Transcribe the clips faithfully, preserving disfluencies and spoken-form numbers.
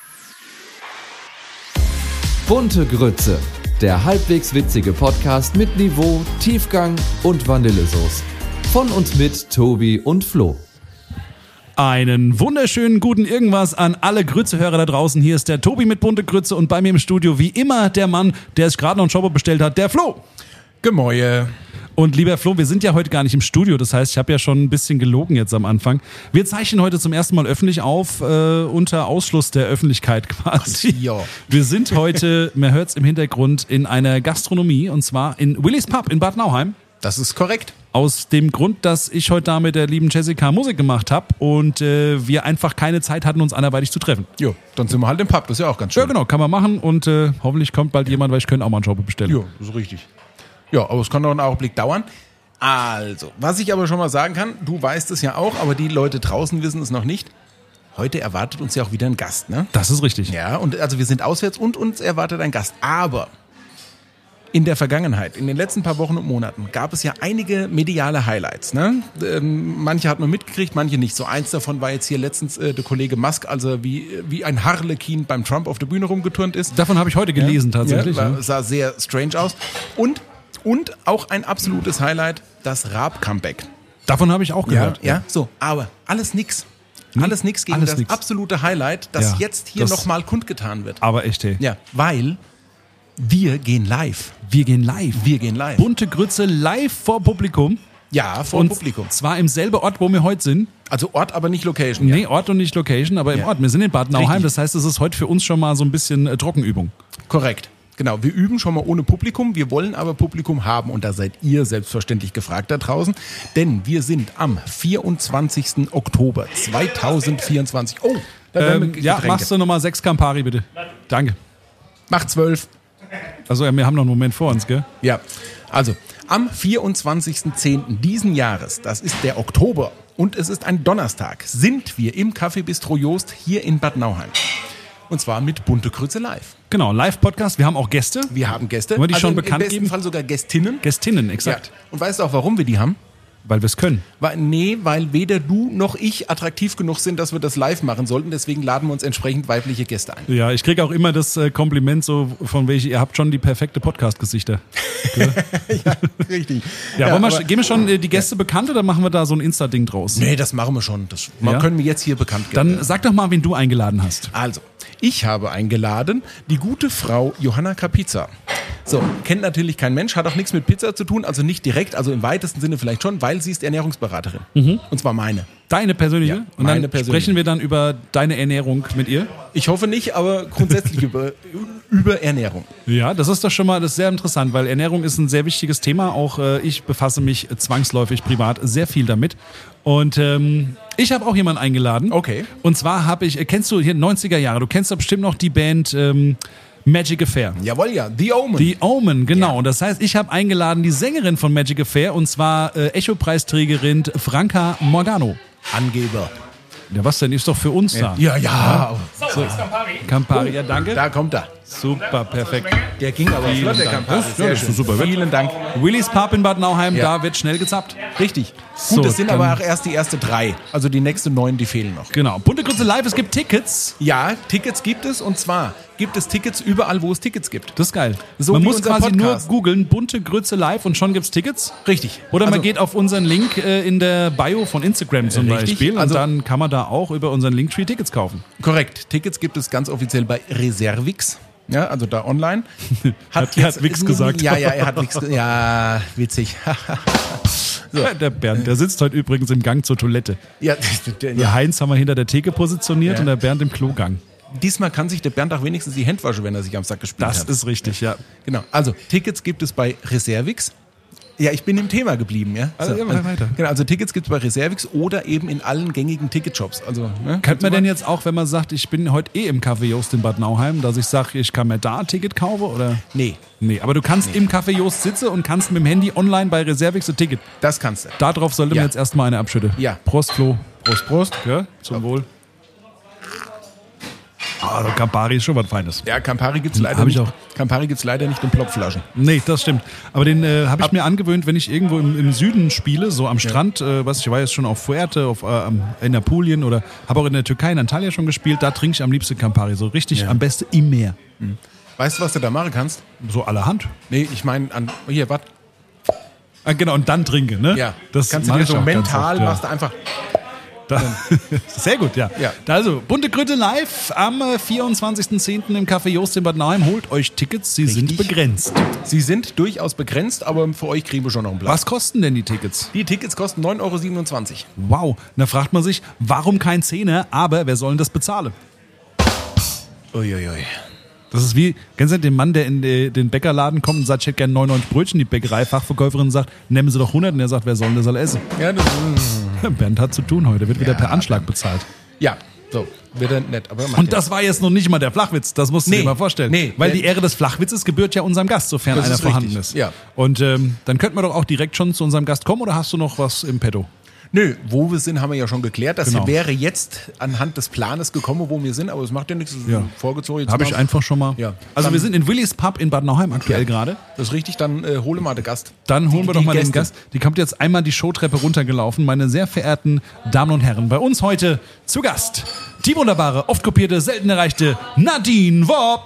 Bunte Grütze, der halbwegs witzige Podcast mit Niveau, Tiefgang und Vanillesoße. Von und mit Tobi und Flo. Einen wunderschönen guten Irgendwas an alle Grütze-Hörer da draußen. Hier ist der Tobi mit Bunte Grütze und bei mir im Studio wie immer der Mann, der sich gerade noch einen Shopper bestellt hat, der Flo. Gemäue. Und lieber Flo, wir sind ja heute gar nicht im Studio, das heißt, ich habe ja schon ein bisschen gelogen jetzt am Anfang. Wir zeichnen heute zum ersten Mal öffentlich auf, äh, unter Ausschluss der Öffentlichkeit quasi. Ja. Wir sind heute, man hört es im Hintergrund, in einer Gastronomie und zwar in Willis Pub in Bad Nauheim. Das ist korrekt. Aus dem Grund, dass ich heute da mit der lieben Jessica Musik gemacht habe und äh, wir einfach keine Zeit hatten, uns anderweitig zu treffen. Jo, dann sind wir halt im Pub, das ist ja auch ganz schön. Ja genau, kann man machen und äh, hoffentlich kommt bald jemand, weil ich könnte auch mal einen Shopper bestellen. Jo, das ist richtig. Ja, aber es kann noch einen Augenblick dauern. Also, was ich aber schon mal sagen kann, du weißt es ja auch, aber die Leute draußen wissen es noch nicht. Heute erwartet uns ja auch wieder ein Gast, ne? Das ist richtig. Ja, und also wir sind auswärts und uns erwartet ein Gast. Aber in der Vergangenheit, in den letzten paar Wochen und Monaten, gab es ja einige mediale Highlights, ne? Ähm, manche hat man mitgekriegt, manche nicht. So eins davon war jetzt hier letztens äh, der Kollege Musk, also wie, wie ein Harlekin beim Trump auf der Bühne rumgeturnt ist. Davon habe ich heute gelesen, ja, tatsächlich. Ja, war, ja. sah sehr strange aus. Und Und auch ein absolutes Highlight, das Raab-Comeback. Davon habe ich auch gehört. Ja, ja, so, aber alles nix. Alles nix gegen alles das nix. absolute Highlight, das Ja, jetzt hier das- nochmal kundgetan wird. Aber echt, ey. Ja, weil wir gehen live. Wir gehen live. Wir gehen live. Bunte Grütze live vor Publikum. Ja, vor und Publikum. zwar im selben Ort, wo wir heute sind. Also Ort, aber nicht Location. Nee, Ort und nicht Location, aber im Ja. Ort. Wir sind in Bad Nauheim, Richtig. das heißt, es ist heute für uns schon mal so ein bisschen äh, Trockenübung. Korrekt. Genau, wir üben schon mal ohne Publikum, wir wollen aber Publikum haben und da seid ihr selbstverständlich gefragt da draußen, denn wir sind am vierundzwanzigsten Oktober zweitausendvierundzwanzig. Oh, da werden Ähm, wir ja, Getränke. machst du nochmal sechs Campari, bitte. Danke. Mach zwölf. Also ja, wir haben noch einen Moment vor uns, gell? Ja, also am vierundzwanzigsten zehnten diesen Jahres, das ist der Oktober und es ist ein Donnerstag, sind wir im Café Bistro Joost hier in Bad Nauheim. Und zwar mit Bunte Grütze live. Genau, Live-Podcast. Wir haben auch Gäste. Wir haben Gäste. Wollen wir die also schon im, bekannt im besten geben? Fall sogar Gästinnen. Gästinnen, Ja. exakt. Und weißt du auch, warum wir die haben? Weil wir es können. Weil, nee, weil weder du noch ich attraktiv genug sind, dass wir das live machen sollten. Deswegen laden wir uns entsprechend weibliche Gäste ein. Ja, ich kriege auch immer das äh, Kompliment so von welche, ihr habt schon die perfekte Podcast-Gesichter. Ja, richtig. Ja, Ja, wollen wir, aber- geben wir schon äh, die Gäste bekannt oder machen wir da so ein Insta-Ding draus? Nee, das machen wir schon. Das Ja? können wir jetzt hier bekannt geben. Dann sag doch mal, wen du eingeladen hast. Also, ich habe eingeladen die gute Frau Johanna Kapizza. So, kennt natürlich kein Mensch, hat auch nichts mit Pizza zu tun, also nicht direkt, also im weitesten Sinne vielleicht schon, weil sie ist Ernährungsberaterin. Und zwar meine. Deine persönliche? Ja, Und meine dann persönliche. sprechen wir dann über deine Ernährung mit ihr? Ich hoffe nicht, aber grundsätzlich über, über Ernährung. Ja, das ist doch schon mal das ist sehr interessant, weil Ernährung ist ein sehr wichtiges Thema. Auch äh, ich befasse mich zwangsläufig privat sehr viel damit. Und ähm, ich habe auch jemanden eingeladen. Okay. Und zwar habe ich, äh, kennst du hier neunziger Jahre, du kennst doch bestimmt noch die Band ähm, Magic Affair. Jawohl, ja, The Omen. Die Omen, genau. Ja. Und das heißt, ich habe eingeladen die Sängerin von Magic Affair und zwar äh, Echo-Preisträgerin Franca Morgano. Angeber. Ja, was denn? Ist doch für uns da. Ja, ja. Campari, ja, danke. Da kommt er. Super, perfekt. Der ging aber flott, der Dank. Campari. Das- Sehr ja, das schön. ist super. Vielen Dank. Willis Pub in Bad Nauheim, Ja. da wird schnell gezappt. Richtig. So, Gut, es sind dann- aber auch erst die erste drei. Also die nächsten neun, die fehlen noch. Genau. Bunte Grütze live, es gibt Tickets. Ja, Tickets gibt es und zwar gibt es Tickets überall, wo es Tickets gibt. Das ist geil. So man wie muss unser quasi Podcast. nur googeln, Bunte Grütze live und schon gibt's Tickets. Richtig. Oder man Also- geht auf unseren Link äh, in der Bio von Instagram zum Richtig. Beispiel und Also- dann kann man da auch über unseren Linktree Tickets kaufen. Korrekt. Tickets gibt es ganz offiziell bei Reservix. Ja, also da online. Hat- er hat Wix gesagt. Ja, ja, er hat Wix gesagt. Ja, witzig. So. Der Bernd, der sitzt heute übrigens im Gang zur Toilette. Ja, der, Der ja. Heinz haben wir hinter der Theke positioniert Ja. und der Bernd im Klogang. Diesmal kann sich der Bernd auch wenigstens die Hände waschen, wenn er sich am Sack gespielt Das hat. ist richtig, ja. Genau. Also Tickets gibt es bei Reservix. Ja, ich bin im Thema geblieben, ja. Also, ja, mach weiter. Genau, also Tickets gibt es bei Reservix oder eben in allen gängigen Ticketshops. Also, ne, Könnte man denn jetzt auch, wenn man sagt, ich bin heute eh im Café Jost in Bad Nauheim, dass ich sage, ich kann mir da ein Ticket kaufen? Oder? Nee, Nee, aber du kannst im Café Jost sitzen und kannst mit dem Handy online bei Reservix ein Ticket. das kannst du. Darauf sollte Ja. man jetzt erstmal eine abschütten. Ja. Prost, Flo. Prost, Prost. Ja, zum Wohl. Also Campari ist schon was Feines. Ja, Campari gibt's leider Hab ich nicht. auch. Campari gibt's leider nicht in Plopflaschen. Nee, das stimmt. Aber den äh, habe ich mir angewöhnt, wenn ich irgendwo im, im Süden spiele, so am Strand, äh, was ich war jetzt schon auf Fuerte, auf, äh, in Apulien oder habe auch in der Türkei in Antalya schon gespielt, da trinke ich am liebsten Campari, so richtig Ja. am besten im Meer. Weißt du, was du da machen kannst? So allerhand. Nee, ich meine, an hier, was? Ah, genau, und dann trinke, ne? Ja, das kannst du mach dir ich so auch ganz mental, oft, ja. machst du einfach. Da, sehr gut, ja. Ja. Also, Bunte Grütte live am äh, vierundzwanzigsten zehnten im Café Jost in Bad Nauheim. Holt euch Tickets, sie sind Richtig. begrenzt. Sie sind durchaus begrenzt, aber für euch kriegen wir schon noch einen Platz. Was kosten denn die Tickets? Die Tickets kosten neun Euro siebenundzwanzig. Wow, da fragt man sich, warum kein Zehner, aber wer soll denn das bezahlen? Uiuiui. Das ist wie, kennst du den Mann, der in die, den Bäckerladen kommt und sagt, ich hätte gerne neunundneunzig Brötchen, die Bäckerei-Fachverkäuferin sagt, nehmen Sie doch hundert und er sagt, wer soll denn das soll essen? Ja, das, mm, Bernd hat zu tun heute, wird wieder Ja, per Anschlag bezahlt. ja, so, wird er nett. Aber macht Und ja das war jetzt noch nicht mal der Flachwitz, das musst du Nee, dir mal vorstellen. nee, Weil der- die Ehre des Flachwitzes gebührt ja unserem Gast, sofern Das einer ist vorhanden richtig, ist. ja. Und ähm, dann könnten wir doch auch direkt schon zu unserem Gast kommen oder hast du noch was im Petto? Nö, wo wir sind, haben wir ja schon geklärt. Das Genau. wäre jetzt anhand des Planes gekommen, wo wir sind, aber es macht ja nichts. Das ist Ja. vorgezogen. Jetzt Habe ich mal- einfach schon mal. Ja. Also Dann- wir sind in Willis Pub in Bad Nauheim aktuell gerade. Das ist richtig, dann äh, hole mal den Gast. Dann holen Die- wir doch die mal den Gäste. Gast. Die kommt jetzt einmal die Showtreppe runtergelaufen. Meine sehr verehrten Damen und Herren, bei uns heute zu Gast die wunderbare, oft kopierte, selten erreichte Nadine Worp.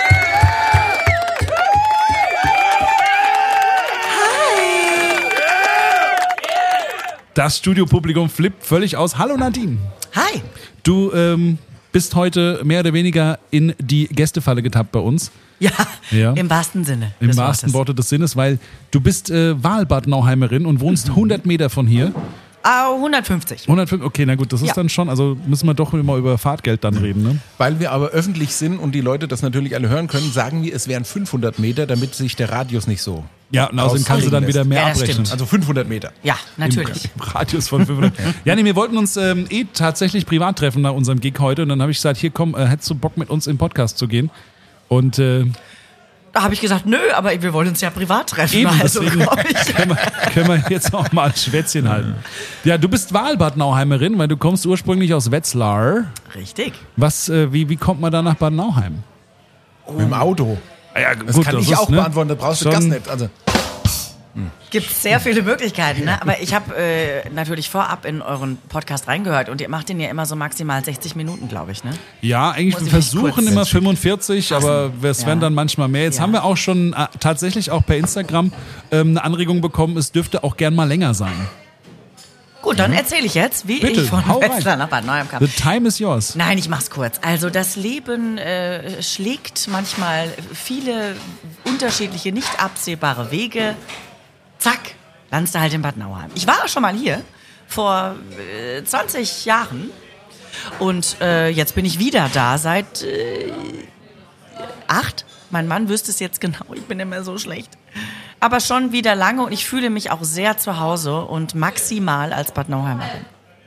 Das Studiopublikum flippt völlig aus. Hallo Nadine. Hi. Du ähm, bist heute mehr oder weniger in die Gästefalle getappt bei uns. Ja, Ja. im wahrsten Sinne. Im des wahrsten Wortes. Worte des Sinnes, weil du bist äh, Wahlbad Nauheimerin und wohnst hundert Meter von hier. Ah, hundertfünfzig. hundertfünf, okay, na gut, das ist Ja. dann schon, also müssen wir doch immer über Fahrtgeld dann reden, ne? Weil wir aber öffentlich sind und die Leute das natürlich alle hören können, sagen wir, es wären fünfhundert Meter, damit sich der Radius nicht so. Ja, und außerdem kannst du dann wieder mehr Ja, das abrechnen. stimmt. Also fünfhundert Meter. Ja, natürlich. Im, Im Radius von fünfhundert. Ja, nee, wir wollten uns ähm, eh tatsächlich privat treffen nach unserem Gig heute und dann habe ich gesagt, hier komm, äh, hättest du Bock mit uns im Podcast zu gehen? Und äh, Da habe ich gesagt, nö, aber wir wollen uns ja privat treffen. eben, also deswegen komm ich. können wir, können wir jetzt auch mal ein Schwätzchen halten. Ja, du bist Wahlbad Nauheimerin, weil du kommst ursprünglich aus Wetzlar. Richtig. Was, äh, wie, wie kommt man da nach Bad Nauheim? Mit dem Auto. Ja, Das kann ich auch beantworten, da brauchst du schon- Gas nicht. Also, Gibt sehr viele Möglichkeiten, ne? Aber ich habe äh, natürlich vorab in euren Podcast reingehört und ihr macht den ja immer so maximal sechzig Minuten, glaube ich, ne? Ja, eigentlich, Muss wir ich mich versuchen kurz immer fünfundvierzig, aber es Ja. werden dann manchmal mehr. Jetzt Ja. haben wir auch schon äh, tatsächlich auch per Instagram ähm, eine Anregung bekommen, es dürfte auch gern mal länger sein. Gut, dann erzähle ich jetzt, wie Bitte, ich von hau rein. Wetzlar nach Bad Nauheim kam. The time is yours. Nein, ich mach's kurz. Also das Leben äh, schlägt manchmal viele unterschiedliche, nicht absehbare Wege. Zack, landest du halt in Bad Nauheim. Ich war schon mal hier vor äh, zwanzig Jahren und äh, jetzt bin ich wieder da seit äh, acht. Mein Mann wüsste es jetzt genau, ich bin immer so schlecht. Aber schon wieder lange und ich fühle mich auch sehr zu Hause und maximal als Bad Nauheimerin.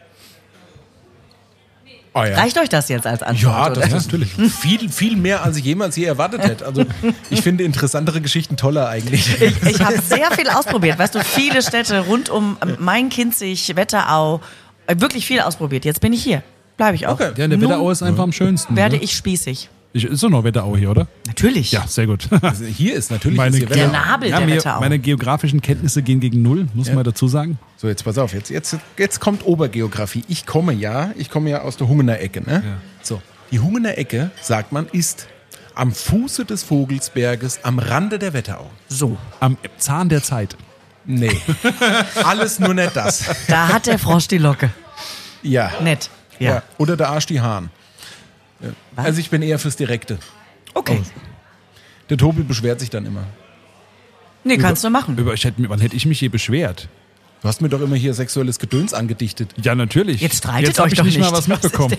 oh ja. Reicht euch das jetzt als Antwort? Ja, oder? das ist natürlich viel, viel mehr, als ich jemals je erwartet hätte. Also ich finde interessantere Geschichten toller eigentlich. Ich, ich habe sehr viel ausprobiert. Weißt du, viele Städte rund um Main-Kinzig, Wetterau, äh, wirklich viel ausprobiert. Jetzt bin ich hier. Bleibe ich auch. Okay. Ja, der Nun Wetterau ist einfach am schönsten. werde ne? ich spießig. ich ist doch noch Wetterau hier, oder? Natürlich. Ja, sehr gut. Also hier ist natürlich Meine, ist hier Der Wetter. Nabel ja, der mir, Wetterau. meine geografischen Kenntnisse gehen gegen null, muss man dazu sagen. So, jetzt pass auf, jetzt, jetzt, jetzt kommt Obergeografie. Ich komme ja, ich komme ja aus der Hungener Ecke. Ne? So, die Hungener Ecke, sagt man, ist am Fuße des Vogelsberges, am Rande der Wetterau. So, Am Zahn der Zeit. Nee, alles nur nicht das. da hat der Frosch die Locke. Ja. Nett. Ja. Ja. Oder der Arsch die Hahn. Ja. Was? Also ich bin eher fürs Direkte. Okay. Der Tobi beschwert sich dann immer. Nee, kannst du machen. Über, ich hätte, wann hätte ich mich je beschwert? Du hast mir doch immer hier sexuelles Gedöns angedichtet. Ja, natürlich. Jetzt streitet Jetzt hab euch ich doch nicht nicht. mal was mitbekommen.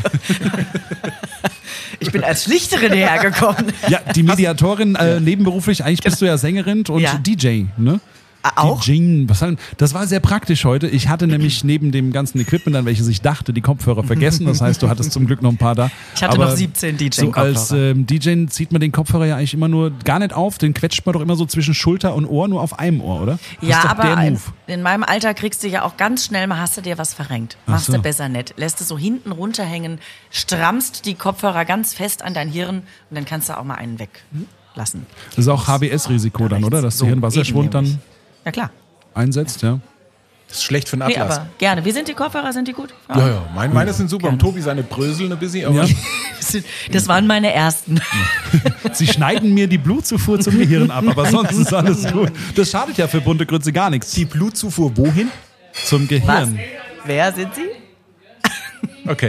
Ich bin als Schlichterin hergekommen. Ja, die Mediatorin äh, nebenberuflich, eigentlich bist du ja Sängerin und Ja. D J, ne? Auch? DJing, was halt, das war sehr praktisch heute. Ich hatte nämlich neben dem ganzen Equipment, an welches ich dachte, die Kopfhörer vergessen. Das heißt, du hattest zum Glück noch ein paar da. Ich hatte Aber noch siebzehn D so J-Kopfhörer. als ähm, D J zieht man den Kopfhörer ja eigentlich immer nur gar nicht auf. Den quetscht man doch immer so zwischen Schulter und Ohr, nur auf einem Ohr, oder? Das Ja, ist doch aber der in, Move. in meinem Alter kriegst du ja auch ganz schnell mal, hast du dir was verrenkt. Ach Machst so. du besser nicht. Lässt es so hinten runterhängen, strammst die Kopfhörer ganz fest an dein Hirn und dann kannst du auch mal einen weglassen. Das ist auch H B S-Risiko dann, oder? Dass So, der Hirnwasserschwund eben nämlich. dann Ja klar. einsetzt, ja. Das ist schlecht für den Nee, Atlas. aber gerne. Wie sind die Kopfhörer? Sind die gut? ja, ja, meine, meine sind super. Und Tobi seine bröseln ein bisschen, aber Ja. Das waren meine ersten. Sie schneiden mir die Blutzufuhr zum Gehirn ab, aber sonst ist alles gut. Das schadet ja für bunte Grütze gar nichts. die Blutzufuhr wohin? Zum Was? Gehirn. Wer sind sie? Okay.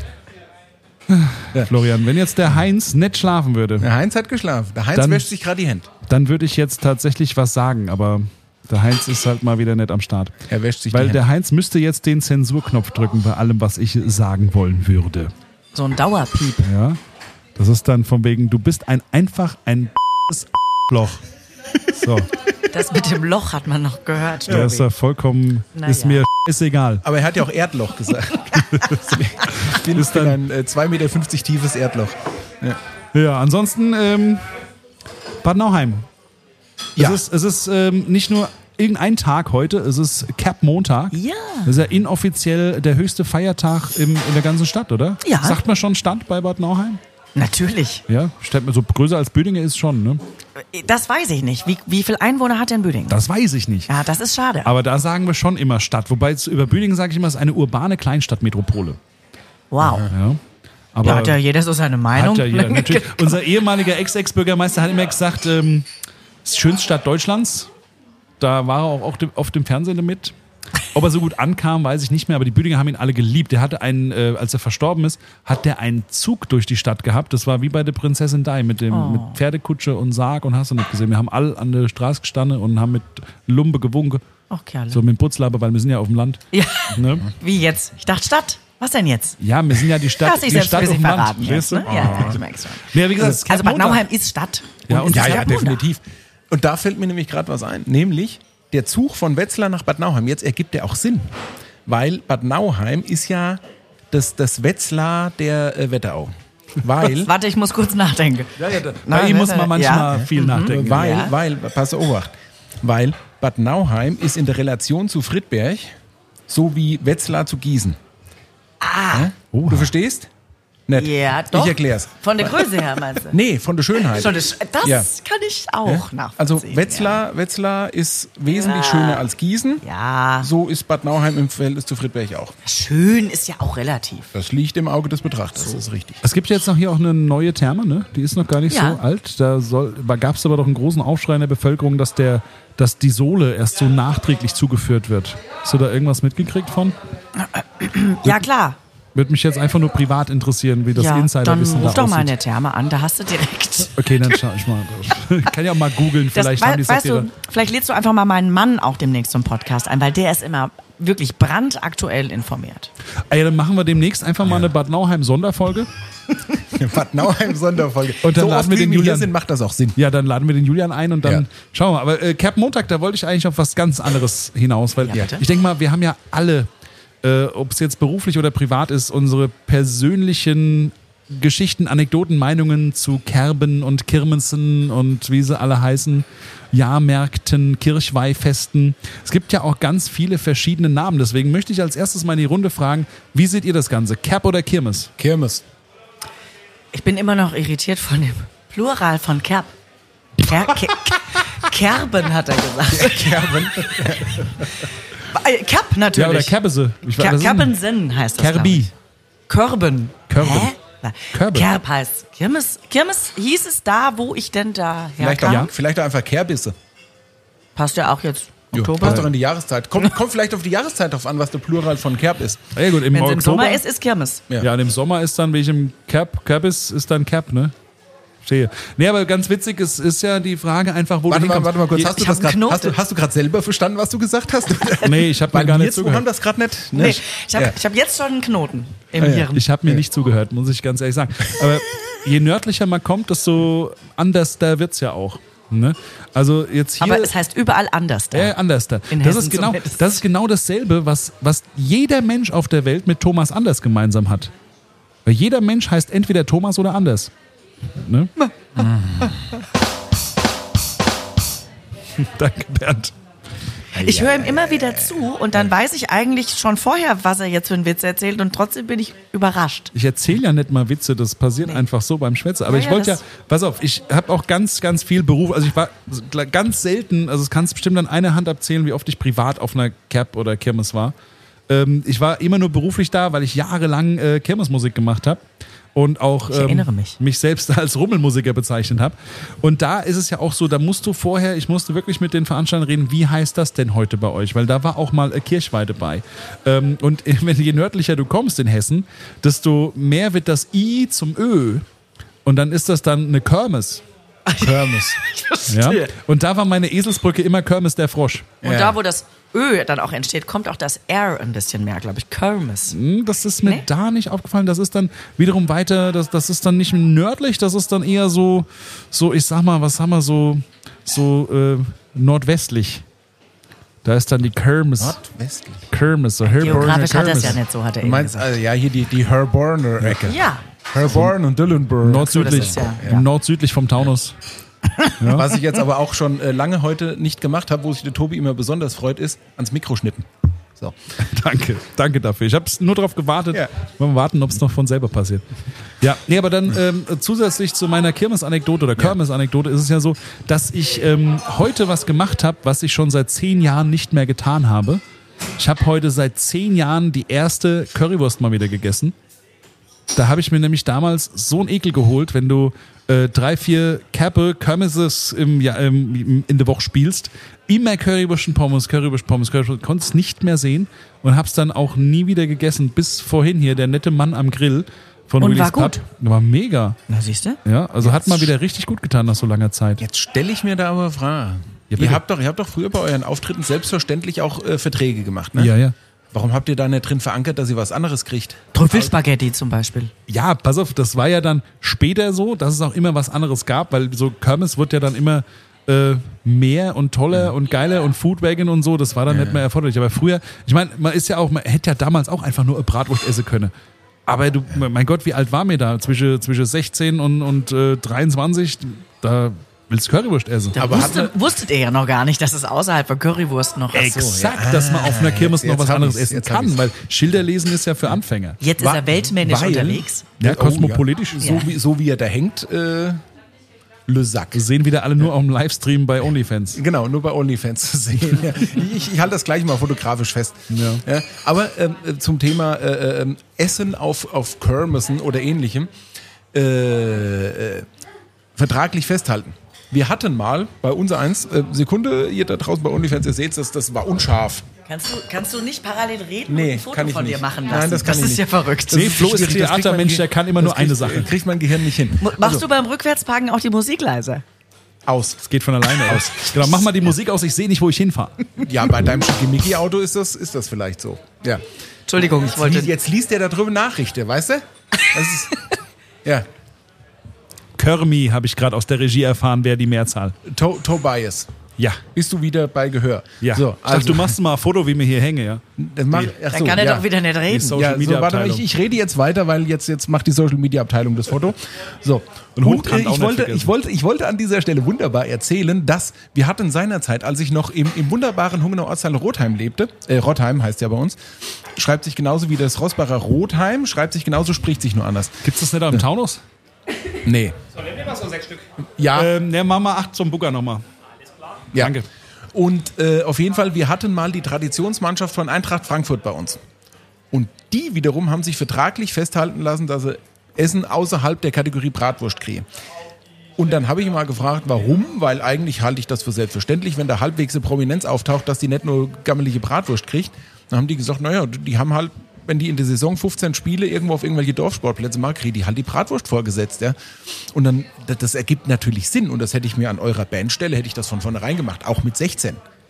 Florian, wenn jetzt der Heinz nicht schlafen würde, Der Heinz hat geschlafen. Der Heinz Dann- wäscht sich gerade die Hände. dann würde ich jetzt tatsächlich was sagen, aber der Heinz ist halt mal wieder nicht am Start. Er wäscht sich Weil die der Hände. Heinz müsste jetzt den Zensurknopf drücken bei allem, was ich sagen wollen würde. So ein Dauerpiep. Ja? Das ist dann von wegen, du bist ein einfach ein Loch. So, Das mit dem Loch hat man noch gehört. der ist Tobi. ja vollkommen, Na ist ja. mir ist egal. Aber er hat ja auch Erdloch gesagt. ich bin, Ist bin dann- ein äh, zwei Meter fünfzig tiefes Erdloch. Ja, ansonsten ähm, Bad Nauheim. Ja. Es ist, es ist ähm, nicht nur irgendein Tag heute, es ist Cap-Montag. Ja. Das ist ja inoffiziell der höchste Feiertag im, in der ganzen Stadt, oder? Ja. Sagt man schon Stadt bei Bad Nauheim? Natürlich. Ja, stellt mir so größer als Büdingen ist schon, ne? Das weiß ich nicht. Wie, wie viel Einwohner hat denn Büdingen? Das weiß ich nicht. Ja, das ist schade. Aber da sagen wir schon immer Stadt. Wobei jetzt über Büdingen sage ich immer, es ist eine urbane Kleinstadtmetropole. Wow. Ja. Aber Da hat ja jeder so seine Meinung. hat ja jeder. Natürlich, unser ehemaliger Ex-Ex-Bürgermeister hat immer gesagt, ähm, das ist die schönste Stadt Deutschlands. Da war er auch oft im- oft im Fernsehen damit. Ob er so gut ankam, weiß ich nicht mehr, aber die Büdinger haben ihn alle geliebt. Der hatte einen, äh, als er verstorben ist, hat der einen Zug durch die Stadt gehabt. Das war wie bei der Prinzessin Di mit dem Oh. mit Pferdekutsche und Sarg und hast du nicht gesehen. Wir haben alle an der Straße gestanden und haben mit Lumpe gewunken. Ach, Kerle. So mit dem Putzlaber, weil wir sind ja auf dem Land. Ja. Ne? Wie jetzt? Ich dachte Stadt. Was denn jetzt? Ja, wir sind ja die Stadt, Hast dich die selbst Stadt ein auf bisschen dem Land. verraten jetzt, Weißt du? ne? Ja, ich merk's schon. Ja, wie gesagt, es ist Also Bad Montag. Nauheim ist Stadt. Ja, und- es Ja, ist ja, Cap Montag. definitiv. Und da fällt mir nämlich gerade was ein. Nämlich der Zug von Wetzlar nach Bad Nauheim. Jetzt ergibt der auch Sinn. Weil Bad Nauheim ist ja das, das Wetzlar der äh, Wetterau. Weil, Warte, ich muss kurz nachdenken. Ja, ja, da, Nein, bei ihm muss man ja. manchmal viel nachdenken. weil, Ja. weil, pass auf, weil Bad Nauheim ist in der Relation zu Friedberg so wie Wetzlar zu Gießen. Ah. Oh. Du verstehst? Nicht. Ja, doch. Ich erklär's. Von der Größe her meinst du? Nee, von der Schönheit. Schon das das Ja. kann ich auch nachvollziehen. Also Wetzlar, Wetzlar ist wesentlich schöner als Gießen. Ja. So ist Bad Nauheim im Verhältnis zu Friedberg auch. Schön ist ja auch relativ. Das liegt im Auge des Betrachters, das ist richtig. Es gibt jetzt noch hier auch eine neue Therme, ne? Die ist noch gar nicht Ja. so alt. Da gab es aber doch einen großen Aufschrei in der Bevölkerung, dass der, dass die Sohle erst so nachträglich zugeführt wird. Hast du da irgendwas mitgekriegt von? Ja, klar. Würde mich jetzt einfach nur privat interessieren, wie das Ja, dann Insiderwissen da ruf doch mal in aussieht. der Therme an, da hast du direkt. Okay, dann schau ich mal. Ich kann ja auch mal googeln, Das, vielleicht wei- haben die es auf weißt ihrer... du, vielleicht lädst du einfach mal meinen Mann auch demnächst zum Podcast ein, weil der ist immer wirklich brandaktuell informiert. Ah ja, dann machen wir demnächst einfach mal eine Bad Nauheim-Sonderfolge. Bad Nauheim Sonderfolge. Und dann so laden oft wir wie den wir hier Julian- sind, macht das auch Sinn. Ja, dann laden wir den Julian ein und dann Ja. schauen wir. Aber äh, Cap Montag, da wollte ich eigentlich auf was ganz anderes hinaus, weil Ja, bitte. ich denke mal, wir haben ja alle, äh, ob es jetzt beruflich oder privat ist, unsere persönlichen Geschichten, Anekdoten, Meinungen zu Kerben und Kirmessen und wie sie alle heißen, Jahrmärkten, Kirchweihfesten. Es gibt ja auch ganz viele verschiedene Namen. Deswegen möchte ich als erstes mal in die Runde fragen, wie seht ihr das Ganze? Kerb oder Kirmes? Kirmes. Ich bin immer noch irritiert von dem Plural von Kerb. Ker Ker Kerben hat er gesagt. Kerben. Äh, Kerb Ja, natürlich. oder Kerbese. Ich weiß- Ker was ist denn- Kerbensen heißt das. glaub Kerbi. ich. Körben. Körben. Hä? Körbe. Kerb heißt. Kirmes, Kirmes hieß es da, wo ich denn da Vielleicht, herkam. auch, vielleicht auch einfach Kerbisse. Passt ja auch jetzt. Jo, Oktober. passt doch in die Jahreszeit. Kommt, kommt vielleicht auf die Jahreszeit drauf an, was der Plural von Kerb ist. Ja gut, im Wenn es im Oktober, Sommer ist, ist Kirmes. Ja. Ja, und im Sommer ist dann, wie ich im Cap, Cap ist, ist dann Cap, ne? Stehe. Nee, aber ganz witzig ist, ist ja die Frage einfach, wo Warte du mal, hinkommst. warte mal kurz. Je- Hast du ich das hab einen grad, hast, Knoten. du, hast du gerade selber verstanden, was du gesagt hast? Nee, ich habe mir Weil gar wir nicht zwei haben zugehört. das gerade nicht. Ne? Nee, ich habe Ja. ich hab jetzt schon einen Knoten im Ah, ja. Hirn. Ich habe mir nicht zugehört, muss ich ganz ehrlich sagen. Aber je nördlicher man kommt, desto anders da wird's ja auch. Ne? Also jetzt hier. Aber es heißt überall anders da. Äh, anders da. In Das Hessen ist, genau, zumindest. das ist genau dasselbe, was, was jeder Mensch auf der Welt mit Thomas Anders gemeinsam hat. Weil jeder Mensch heißt entweder Thomas oder Anders. Ne? Danke, Bernd. Ich höre ihm immer wieder zu und dann weiß ich eigentlich schon vorher, was er jetzt für einen Witz erzählt und trotzdem bin ich überrascht. Ich erzähle ja nicht mal Witze, das passiert Nee. einfach so beim Schwätzen. Aber Ja, ich ja, wollte ja, das- pass auf, ich habe auch ganz, ganz viel Beruf, also ich war ganz selten, also es kannst bestimmt an einer Hand abzählen, wie oft ich privat auf einer Kerb oder Kirmes war. Ähm, ich war immer nur beruflich da, weil ich jahrelang äh, Kirmesmusik gemacht habe. Und auch Ich erinnere mich. mich selbst als Rummelmusiker bezeichnet habe. Und da ist es ja auch so, da musst du vorher, ich musste wirklich mit den Veranstaltern reden, wie heißt das denn heute bei euch? Weil da war auch mal äh, Kirchweih bei. Ähm, und wenn je nördlicher du kommst in Hessen, desto mehr wird das I zum Ö. Und dann ist das dann eine Kirmes. Kirmes. Ja? Und da war meine Eselsbrücke immer Kirmes der Frosch. Und da, wo das Ö dann auch entsteht, kommt auch das R ein bisschen mehr, glaube ich. Kirmes. Hm, Das ist mir Nee? da nicht aufgefallen. Das ist dann wiederum weiter, das, das ist dann nicht nördlich, das ist dann eher so, so ich sag mal, was haben wir so, so äh, nordwestlich. Da ist dann die Kirmes. Nordwestlich. Kirmes, so Herborner Geografisch hat er es Kirmes. ja nicht so, hat er Du eben meinst, gesagt. also, ja, hier die, die Herborner-Ecke. Ja, Herborn und Dillenburg. Nordsüdlich, das ist ja- ja. nordsüdlich vom Taunus. Was ich jetzt aber auch schon äh, lange heute nicht gemacht habe, wo sich der Tobi immer besonders freut, ist ans Mikro schnippen. So. Danke, danke dafür. Ich habe nur darauf gewartet. Ja. Mal warten, ob es noch von selber passiert. Ja, nee, aber dann ähm, zusätzlich zu meiner Kirmes-Anekdote oder Kirmes-Anekdote ist es ja so, dass ich ähm, heute was gemacht habe, was ich schon seit zehn Jahren nicht mehr getan habe. Ich habe heute seit zehn Jahren die erste Currywurst mal wieder gegessen. Da habe ich mir nämlich damals so einen Ekel geholt, wenn du äh, drei, vier Kerpe, Kirmeses im, ja, im, in der Woche spielst, immer Currywurst, Pommes, Currywurst, Pommes, Currywurst, konntest es nicht mehr sehen und hab's dann auch nie wieder gegessen, bis vorhin hier, der nette Mann am Grill von Und Willy's war gut? Pub. War mega. na siehst du? Ja, also hat mal wieder richtig gut getan nach so langer Zeit. Jetzt stelle ich mir da aber Fragen. Ja, bitte. ihr, habt doch, ihr habt doch früher bei euren Auftritten selbstverständlich auch äh, Verträge gemacht, ne? Ja, ja. Warum habt ihr da nicht drin verankert, dass ihr was anderes kriegt? Trüffelspaghetti zum Beispiel. Ja, pass auf, das war ja dann später so, dass es auch immer was anderes gab, weil so Kirmes wird ja dann immer äh, mehr und toller und geiler und Foodwagon und so, das war dann nicht mehr erforderlich. Aber früher, ich meine, man ist ja auch, man hätte ja damals auch einfach nur eine Bratwurst essen können. Aber du, mein Gott, wie alt war mir da? Zwischen, zwischen sechzehn und, und äh, dreiundzwanzig, da willst du Currywurst essen. Da Aber wusste, hat wusstet ihr ja noch gar nicht, dass es außerhalb von Currywurst noch ist. Exakt, dass man auf einer Kirmes noch jetzt was hab anderes ich's, essen jetzt hab kann, ich's. weil Schilder lesen ist ja für Anfänger. Jetzt ist Wa- er weltmännisch weil- unterwegs. Ja, Oh, kosmopolitisch. So, wie, so wie er da hängt, äh, Le Sac. Wir sehen wieder alle nur auf dem Livestream bei OnlyFans. Genau, nur bei OnlyFans zu sehen. Ja. Ich, ich halte das gleich mal fotografisch fest. Ja. Ja, aber ähm, zum Thema äh, ähm, Essen auf, auf Kirmesen oder ähnlichem, äh, äh, vertraglich festhalten. Wir hatten mal bei unser eins, äh, Sekunde, ihr da draußen bei OnlyFans, ihr seht das, das war unscharf. Kannst du, kannst du nicht parallel reden Nee, und ein Foto kann ich von dir nicht. machen Nein, lassen? das kann ich ist nicht. ja verrückt. Das Nee, Flo ist schwierig, das kriegt Theatermensch, mein der kann immer das nur eine kriegt- Sache. Kriegt mein Gehirn nicht hin. Machst Also, du beim Rückwärtsparken auch die Musik leiser? aus. Es geht von alleine aus. Genau, mach mal die Musik aus, ich sehe nicht, wo ich hinfahre. Ja, bei deinem Schickimicki-Auto ist das, ist das vielleicht so. Ja. Entschuldigung, ich wollte... Jetzt, jetzt liest der da drüben Nachrichten, weißt du? Das ist, ja, Körmi habe ich gerade aus der Regie erfahren, wer die Mehrzahl. to Tobias. Ja. Bist du wieder bei Gehör? Ja. So, Ach, also, du machst mal ein Foto, wie mir hier hänge, ja? das mach, ach Dann so, kann er ja. doch wieder nicht reden. So- Ja, Social Media so, warte mal, ich, Abteilung. ich rede jetzt weiter, weil jetzt, jetzt macht die Social Media Abteilung das Foto. So. Und Und, hochkant äh, auch ich, nicht wollte, vergessen. ich, wollte, ich wollte an dieser Stelle wunderbar erzählen, dass wir hatten seinerzeit, als ich noch im, im wunderbaren Hungener Ortsteil Rotheim lebte, äh, Rottheim heißt ja bei uns, schreibt sich genauso wie das Rossbacher Rotheim, schreibt sich genauso, spricht sich nur anders. Gibt's das nicht am Taunus? Nee. Ja, Ähm, ne, mach mal acht zum Booker nochmal. ja. Danke. Und äh, auf jeden Fall, wir hatten mal die Traditionsmannschaft von Eintracht Frankfurt bei uns. Und die wiederum haben sich vertraglich festhalten lassen, dass sie Essen außerhalb der Kategorie Bratwurst kriegen. Und dann habe ich mal gefragt, warum? Weil eigentlich halte ich das für selbstverständlich, wenn da halbwegs eine Prominenz auftaucht, dass die nicht nur gammelige Bratwurst kriegt. Dann haben die gesagt, naja, die haben halt, wenn die in der Saison fünfzehn Spiele irgendwo auf irgendwelche Dorfsportplätze machen, kriegen die halt die Bratwurst vorgesetzt. Ja. Und dann, das, das ergibt natürlich Sinn. Und das hätte ich mir an eurer Bandstelle, hätte ich das von vornherein gemacht, auch mit sechzehn.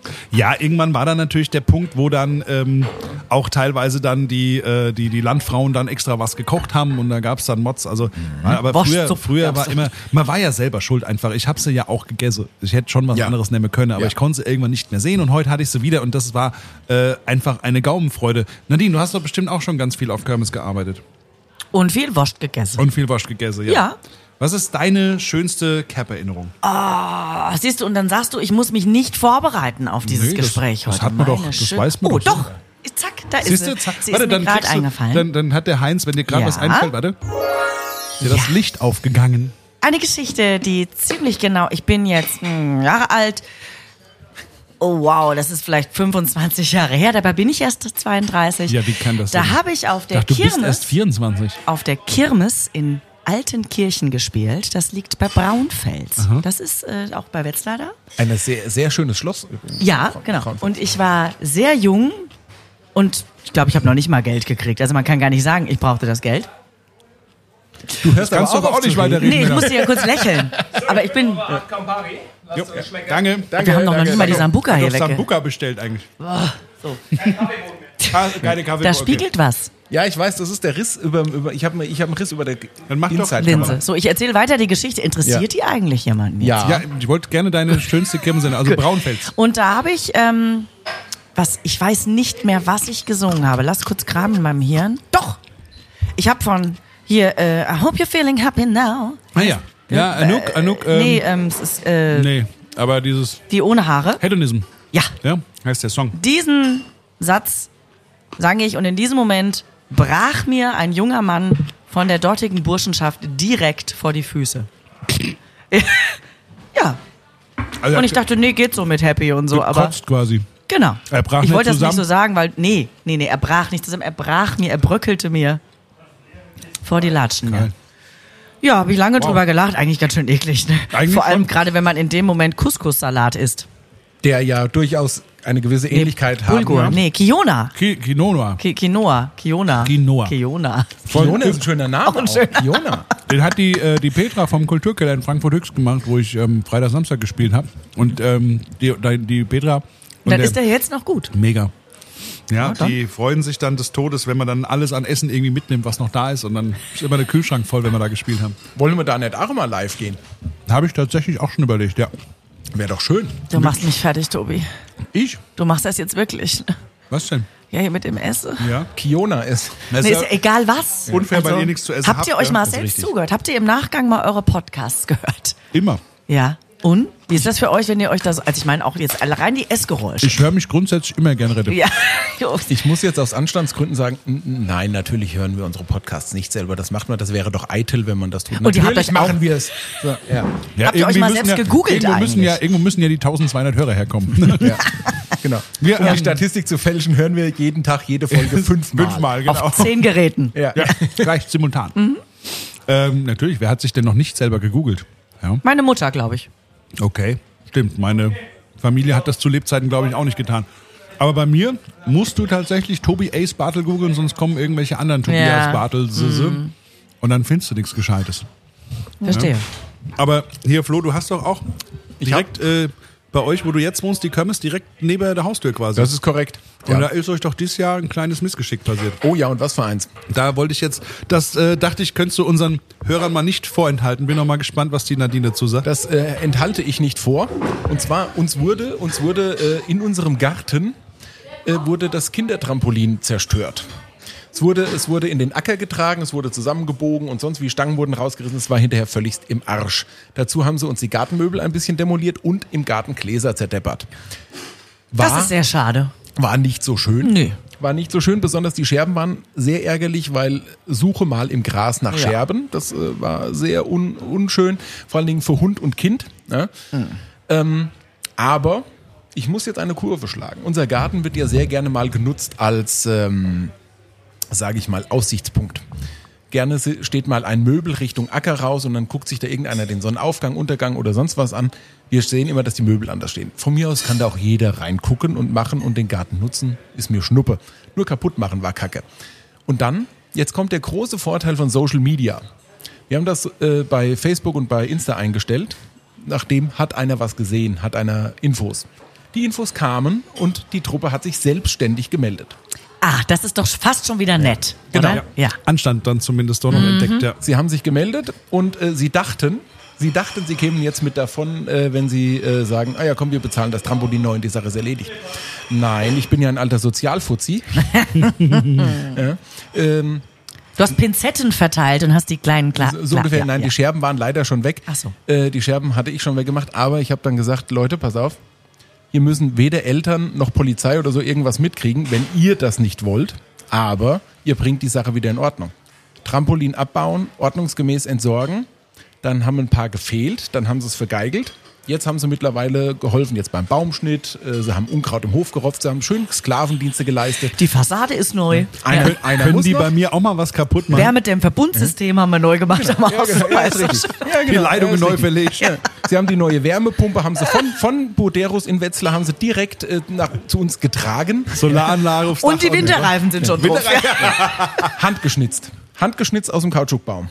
Ja, irgendwann war dann natürlich der Punkt, wo dann ähm, auch teilweise dann die, äh, die, die Landfrauen dann extra was gekocht haben und da gab es dann Mods. Also, mhm. aber früher, Wurstsuppe früher gab's war doch. immer, man war ja selber schuld einfach. Ich habe sie ja auch gegessen. Ich hätte schon was Ja. anderes nehmen können, aber Ja. ich konnte sie irgendwann nicht mehr sehen und heute hatte ich sie wieder und das war äh, einfach eine Gaumenfreude. Nadine, du hast doch bestimmt auch schon ganz viel auf Kirmes gearbeitet Und viel Wurst gegessen. und viel Wasch gegessen. Ja. Ja. Was ist deine schönste Cap-Erinnerung? Ah, siehst du, und dann sagst du, ich muss mich nicht vorbereiten auf dieses Nee, das- Gespräch das heute. hat man doch- Meine das Schön- weiß man oh, doch. doch. Zack, da ist Siehst sie. du, zack, Sie warte, ist mir dann, gerade kriegst du, eingefallen. dann, dann hat der Heinz, wenn dir gerade Ja. was einfällt, warte, ist dir das Ja. Licht aufgegangen. Eine Geschichte, die ziemlich genau, ich bin jetzt hm, Jahre alt. Oh wow, das ist vielleicht fünfundzwanzig Jahre her, dabei bin ich erst zweiunddreißig. Ja, wie kann das Da sein? habe ich auf Ich der dachte, du bist Kirmes, erst vierundzwanzig. auf der Kirmes in Altenkirchen gespielt. Das liegt bei Braunfels. Das ist äh, auch bei Wetzlar da. Ein sehr, sehr schönes Schloss übrigens. Ja, genau. Und ich war sehr jung und ich glaube, ich habe noch nicht mal Geld gekriegt. Also man kann gar nicht sagen, ich brauchte das Geld. Du hörst Kannst aber auch nicht weiterreden. Nee, ich musste ja kurz lächeln. Aber ich bin, Jo, danke. danke. wir haben noch danke, nicht mal die danke. Sambuka Ich hier habe weg. Sambuka bestellt eigentlich. So. Ah, keine Kaffee. Da okay. spiegelt was. Ja, ich weiß, das ist der Riss über, über ich habe ich hab einen Riss über der Dann mach doch Inside-Kamera. Linse. So, ich erzähle weiter die Geschichte. Interessiert Ja. die eigentlich jemanden jetzt? Ja. Ja, ich wollte gerne deine schönste Kirmes sein, also Braunfels. Und da habe ich, ähm, was, ich weiß nicht mehr, was ich gesungen habe. Lass kurz kramen in meinem Hirn. Doch! Ich habe von hier, äh, I hope you're feeling happy now. Ah ja. Ja, Anouk, Anouk, ähm, nee, ähm, es ist, äh, nee, aber dieses die ohne Haare. Hedonism, Ja, ja, heißt der Song. diesen Satz sang ich und in diesem Moment brach mir ein junger Mann von der dortigen Burschenschaft direkt vor die Füße. Ja, Also und ich dachte, nee, geht so mit Happy und so, aber kotzt quasi. genau. Er brach ich nicht wollte das nicht zusammen? so sagen, weil, nee, nee, nee, er brach nicht zusammen, er brach mir, er bröckelte mir vor die Latschen. Ja, Geil. ja habe ich lange drüber gelacht, eigentlich ganz schön eklig, ne? Eigentlich Vor allem schon. gerade, wenn man in dem Moment Couscous-Salat isst. Der ja durchaus eine gewisse Ähnlichkeit haben. Bulgur, wird. nee, Kiona. Ki- Quinoa. Ki- Quinoa, Kiona. Quinoa. Kiona. Kiona ist ein schöner Name. Auch ein schöner Kiona. Den hat die, äh, die Petra vom Kulturkeller in Frankfurt Höchst gemacht, wo ich ähm, Freitag, Samstag gespielt habe. Und ähm, die, die Petra. Und Dann ist der jetzt noch gut. mega. Ja, dann. die freuen sich dann des Todes, wenn man dann alles an Essen irgendwie mitnimmt, was noch da ist. Und dann ist immer der Kühlschrank voll, wenn wir da gespielt haben. Wollen wir da nicht auch mal live gehen? Habe ich tatsächlich auch schon überlegt, ja. Wäre doch schön. Du machst mich fertig, Tobi. Ich? Du machst das jetzt wirklich. Was denn? Ja, hier mit dem Essen. Ja. Kiona ist. Das Nee, ist ist ja egal was. unfair, weil ihr nichts zu essen habt habt, ihr euch ja, mal das ist selbst richtig. zugehört? Habt ihr im Nachgang mal eure Podcasts gehört? immer. Ja. Und? Wie ist das für euch, wenn ihr euch das, also ich meine auch jetzt rein die Essgeräusche. Ich höre mich grundsätzlich immer gerne reden. Ja. Jo. Ich muss jetzt aus Anstandsgründen sagen, n- n- nein, natürlich hören wir unsere Podcasts nicht selber. Das macht man, das wäre doch eitel, wenn man das tut. Und ihr habt natürlich euch auch- machen wir es. So, ja. Ja, Habt ihr euch irgendwie mal müssen selbst ja, gegoogelt irgendwo müssen ja, eigentlich? irgendwo müssen ja die eintausendzweihundert Hörer herkommen. Ja, genau. Wir, um ähm, die Statistik zu fälschen, hören wir jeden Tag jede Folge fünfmal. Fünfmal, genau. Auf zehn Geräten. Ja. Ja, gleich simultan. Mhm. Ähm, natürlich, wer hat sich denn noch nicht selber gegoogelt? Ja. Meine Mutter, glaube ich. Okay, stimmt. Meine Familie hat das zu Lebzeiten, glaube ich, auch nicht getan. Aber bei mir musst du tatsächlich Tobi Ace Bartel googeln, sonst kommen irgendwelche anderen Tobias Ja. Mhm. Bartels. Und dann findest du nichts Gescheites. Verstehe. Aber hier, Flo, du hast doch auch direkt äh, bei euch, wo du jetzt wohnst, die Kirmes direkt neben der Haustür quasi. Das ist korrekt. Und da Ja. ist euch doch dieses Jahr ein kleines Missgeschick passiert. Oh ja, und was für eins? Da wollte ich jetzt, das äh, dachte ich, könntest du unseren Hörern mal nicht vorenthalten. Bin noch mal gespannt, was die Nadine dazu sagt. Das äh, enthalte ich nicht vor. Und zwar, uns wurde, uns wurde äh, in unserem Garten äh, wurde das Kindertrampolin zerstört. Es wurde, es wurde in den Acker getragen, es wurde zusammengebogen und sonst wie Stangen wurden rausgerissen. Es war hinterher völlig im Arsch. Dazu haben sie uns die Gartenmöbel ein bisschen demoliert und im Garten Gläser zerdeppert. War, Das ist sehr schade. war nicht so schön. Nee. War nicht so schön, besonders die Scherben waren sehr ärgerlich, weil Suche mal im Gras nach Ja. Scherben, das äh, war sehr un, unschön, vor allen Dingen für Hund und Kind. Ne? Ähm, aber ich muss jetzt eine Kurve schlagen. Unser Garten wird ja sehr gerne mal genutzt als, ähm, sage ich mal, Aussichtspunkt. Gerne se- steht mal ein Möbel Richtung Acker raus und dann guckt sich da irgendeiner den Sonnenaufgang, Untergang oder sonst was an. Wir sehen immer, dass die Möbel anders stehen. Von mir aus kann da auch jeder reingucken und machen und den Garten nutzen. Ist mir Schnuppe. Nur kaputt machen war Kacke. Und dann, jetzt kommt der große Vorteil von Social Media. Wir haben das äh, bei Facebook und bei Insta eingestellt. Nachdem hat einer was gesehen, hat einer Infos. Die Infos kamen und die Truppe hat sich selbstständig gemeldet. Ah, das ist doch fast schon wieder nett, Genau. oder? Ja. Anstand dann zumindest doch noch Mhm. entdeckt, ja. Sie haben sich gemeldet und äh, sie dachten, sie dachten, sie kämen jetzt mit davon, äh, wenn sie äh, sagen, ah ja komm, wir bezahlen das Trampolin neu und die Sache ist erledigt. Nein, ich bin ja ein alter Sozialfuzzi. ja, ähm, Du hast Pinzetten verteilt und hast die kleinen Kla so so ungefähr, ja, nein, ja. die Scherben waren leider schon weg. Ach so. Äh, die Scherben hatte ich schon weggemacht, aber ich habe dann gesagt, Leute, pass auf, ihr müssen weder Eltern noch Polizei oder so irgendwas mitkriegen, wenn ihr das nicht wollt, aber ihr bringt die Sache wieder in Ordnung. Trampolin abbauen, ordnungsgemäß entsorgen, dann haben ein paar gefehlt, dann haben sie es vergeigelt. Jetzt haben sie mittlerweile geholfen, jetzt beim Baumschnitt, äh, sie haben Unkraut im Hof gerotzt, sie haben schön Sklavendienste geleistet. Die Fassade ist neu. Einer, Ja. einer Können muss die noch. bei mir auch mal was kaputt machen? Wärmedämmverbundsystem haben wir neu gemacht am Ja, genau, ja, ist richtig. Ja, Die genau, Leitungen ja, ist neu richtig. verlegt. Ja. Sie haben die neue Wärmepumpe, haben sie von, von Boderos in Wetzlar, haben sie direkt äh, nach, zu uns getragen, Solaranlage aufs Und die Dach Winterreifen sind schon drauf. handgeschnitzt. Handgeschnitzt aus dem Kautschukbaum.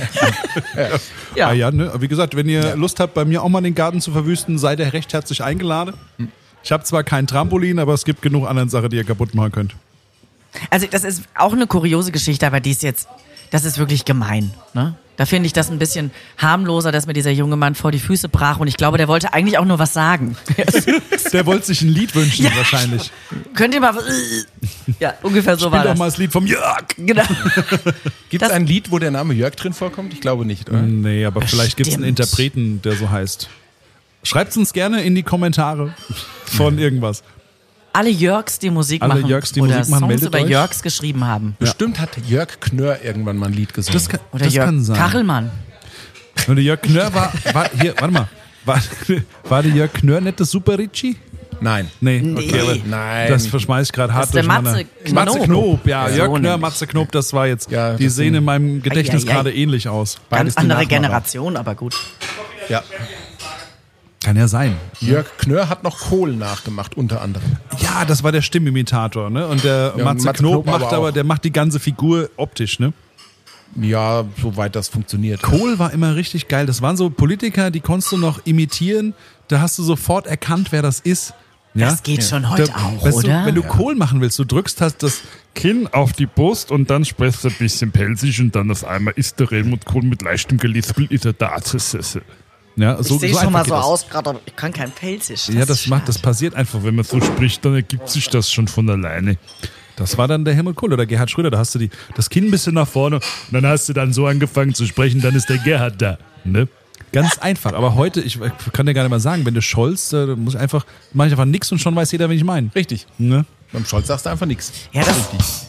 Ja. Ah ja, ne? Wie gesagt, wenn ihr Lust habt, bei mir auch mal den Garten zu verwüsten, seid ihr recht herzlich eingeladen. Ich habe zwar kein Trampolin, aber es gibt genug andere Sachen, die ihr kaputt machen könnt. Also das ist auch eine kuriose Geschichte, aber die ist jetzt, das ist wirklich gemein. Ne? Da finde ich das ein bisschen harmloser, dass mir dieser junge Mann vor die Füße brach und ich glaube, der wollte eigentlich auch nur was sagen. Der wollte sich ein Lied wünschen, Ja. wahrscheinlich. Könnt ihr mal... Ja, ungefähr so war Spiel doch das. mal das Lied vom Jörg. Genau. Gibt es Das- ein Lied, wo der Name Jörg drin vorkommt? Ich glaube nicht, oder? Nee, aber vielleicht gibt es einen Bestimmt. Interpreten, der so heißt. Schreibt uns gerne in die Kommentare von irgendwas. Alle Jörgs, die Musik Alle machen Jörgs, die oder Musik machen, Songs meldet über euch. Jörgs geschrieben haben. Bestimmt hat Jörg Knörr irgendwann mal ein Lied gesungen. Das kann, Oder das Jörg kann sein. Kachelmann. Und der Jörg Knörr war, war hier, warte mal, war, war der Jörg Knörr nicht das Super Ritchie? Nein. Nee, Nee. okay, aber Nein. das verschmeiß ich gerade Das hart ist der durcheinander. Matze Knob. Matze Knob, ja, Ja, Jörg so Knörr, nämlich. Matze Knob, das war jetzt, Ja, die das sehen sind- in meinem Gedächtnis Ei, ei, ei. gerade ähnlich aus. Beides Ganz die andere Nachmacher. Generation, aber gut. Ja. Kann ja sein. Jörg Knörr hat noch Kohl nachgemacht, unter anderem. Ja, das war der Stimmimitator, ne? Und der Ja, und Matze, Matze Knob, Knob aber macht aber, auch. der macht die ganze Figur optisch, ne? Ja, soweit das funktioniert. Kohl war immer richtig geil. Das waren so Politiker, die konntest du noch imitieren. Da hast du sofort erkannt, wer das ist. Ja? Das geht schon heute Da- auch, weißt oder? Du, wenn du Kohl machen willst, du drückst hast das Kinn auf die Brust und dann sprichst du ein bisschen pelzig und dann auf einmal ist der Helmut Kohl mit leichtem Gelispel, ist er da. Ja, so, Ich sehe so schon einfach mal geht so das. aus, gerade, aber ich kann kein Pelzisch. Ja, das ist macht, das schade. passiert einfach, wenn man so spricht, dann ergibt sich das schon von alleine. Das war dann der Helmut Kohl oder Gerhard Schröder. Da hast du die, das Kinn ein bisschen nach vorne und dann hast du dann so angefangen zu sprechen, dann ist der Gerhard da. Ne? Ganz einfach. Aber heute, ich kann dir gar nicht mal sagen, wenn du Scholz, da muss ich einfach, mach ich einfach nix und schon weiß jeder, wen ich meine. Richtig. Ne? Beim Scholz sagst du einfach nichts. Ja, das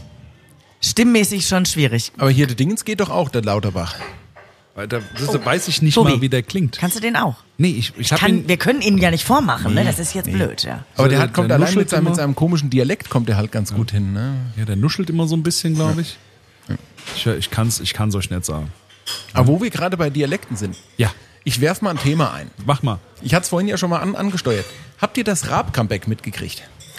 stimmmäßig schon schwierig. Aber hier, der Dingens geht doch auch, der Lauterbach. Weil Da, das, da weiß ich nicht Tobi. mal, wie der klingt. Kannst du den auch? Nee, ich, ich hab Kann, ihn. wir können ihn ja nicht vormachen, ne? Das ist jetzt blöd, ja. Aber So, der, der- hat, kommt der allein nuschelt mit seinem, mit immer. seinem komischen Dialekt, kommt der halt ganz gut hin. Ne? Ja, der nuschelt immer so ein bisschen, glaube ich. Ich, ich kann es ich kann's euch nicht sagen. Aber wo wir gerade bei Dialekten sind, Ja, ich werf mal ein Thema ein. mach mal. Ich hatte es vorhin ja schon mal an, angesteuert. Habt ihr das Raab-Comeback mitgekriegt?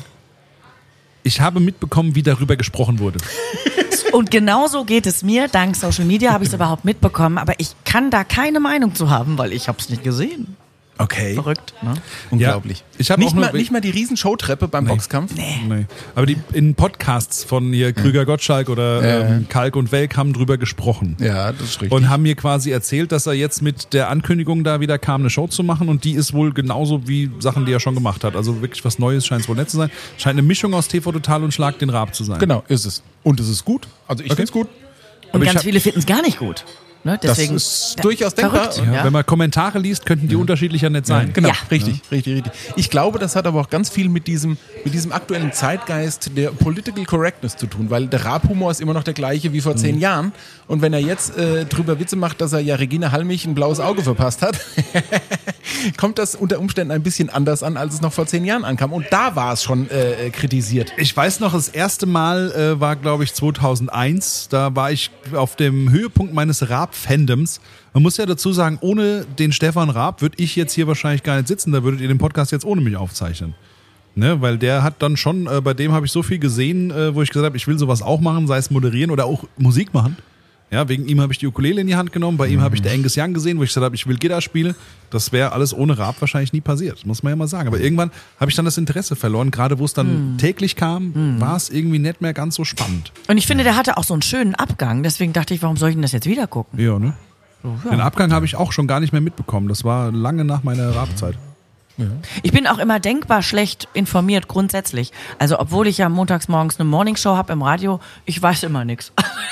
Ich habe mitbekommen, wie darüber gesprochen wurde. Und genauso geht es mir. Dank Social Media habe ich es überhaupt mitbekommen, aber ich kann da keine Meinung zu haben, weil ich habe es nicht gesehen. Okay. Verrückt, ne? Unglaublich. Ja, ich hab nicht, auch nur- mal, nicht mal die riesen Showtreppe beim Boxkampf? Nee. Aber die in Podcasts von hier Krüger Gottschalk oder ähm, Kalk und Welk haben drüber gesprochen. Ja, das ist richtig. Und haben mir quasi erzählt, dass er jetzt mit der Ankündigung da wieder kam, eine Show zu machen. Und die ist wohl genauso wie Sachen, die er schon gemacht hat. Also wirklich was Neues scheint es wohl nicht zu sein. Scheint eine Mischung aus T V Total und Schlag den Raab zu sein. Genau, ist es. Und es ist gut. Also ich Okay. finde es gut. Und Aber ich ganz hab- viele finden es gar nicht gut. Ne? Deswegen, ist Ja, durchaus denkbar. verrückt, Ja, Wenn man Kommentare liest, könnten die unterschiedlicher nicht sein. Genau, Ja. richtig, richtig, richtig. Ich glaube, das hat aber auch ganz viel mit diesem, mit diesem aktuellen Zeitgeist der Political Correctness zu tun, weil der Raab-Humor ist immer noch der gleiche wie vor zehn Jahren. Und wenn er jetzt äh, drüber Witze macht, dass er ja Regina Halmich ein blaues Auge verpasst hat, kommt das unter Umständen ein bisschen anders an, als es noch vor zehn Jahren ankam. Und da war es schon äh, kritisiert. Ich weiß noch, das erste Mal äh, war, glaube ich, zweitausendeins. Da war ich auf dem Höhepunkt meines Raab-Fandoms. Man muss ja dazu sagen, ohne den Stefan Raab würde ich jetzt hier wahrscheinlich gar nicht sitzen. Da würdet ihr den Podcast jetzt ohne mich aufzeichnen. Ne? Weil der hat dann schon, äh, bei dem habe ich so viel gesehen, äh, wo ich gesagt habe, ich will sowas auch machen, sei es moderieren oder auch Musik machen. Ja, wegen ihm habe ich die Ukulele in die Hand genommen, bei ihm habe ich den Angus Young gesehen, wo ich gesagt habe, ich will Gitarre spielen. Das wäre alles ohne Raab wahrscheinlich nie passiert, muss man ja mal sagen. Aber irgendwann habe ich dann das Interesse verloren, gerade wo es dann mm. täglich kam, mm. war es irgendwie nicht mehr ganz so spannend. Und ich finde, der hatte auch so einen schönen Abgang, deswegen dachte ich, warum soll ich denn das jetzt wieder gucken? Ja, ne? So, ja. Den Abgang habe ich auch schon gar nicht mehr mitbekommen, das war lange nach meiner Raab-Zeit. Ja. Ich bin auch immer denkbar schlecht informiert, grundsätzlich. Also obwohl ich ja montags morgens eine Morningshow habe im Radio, ich weiß immer nichts.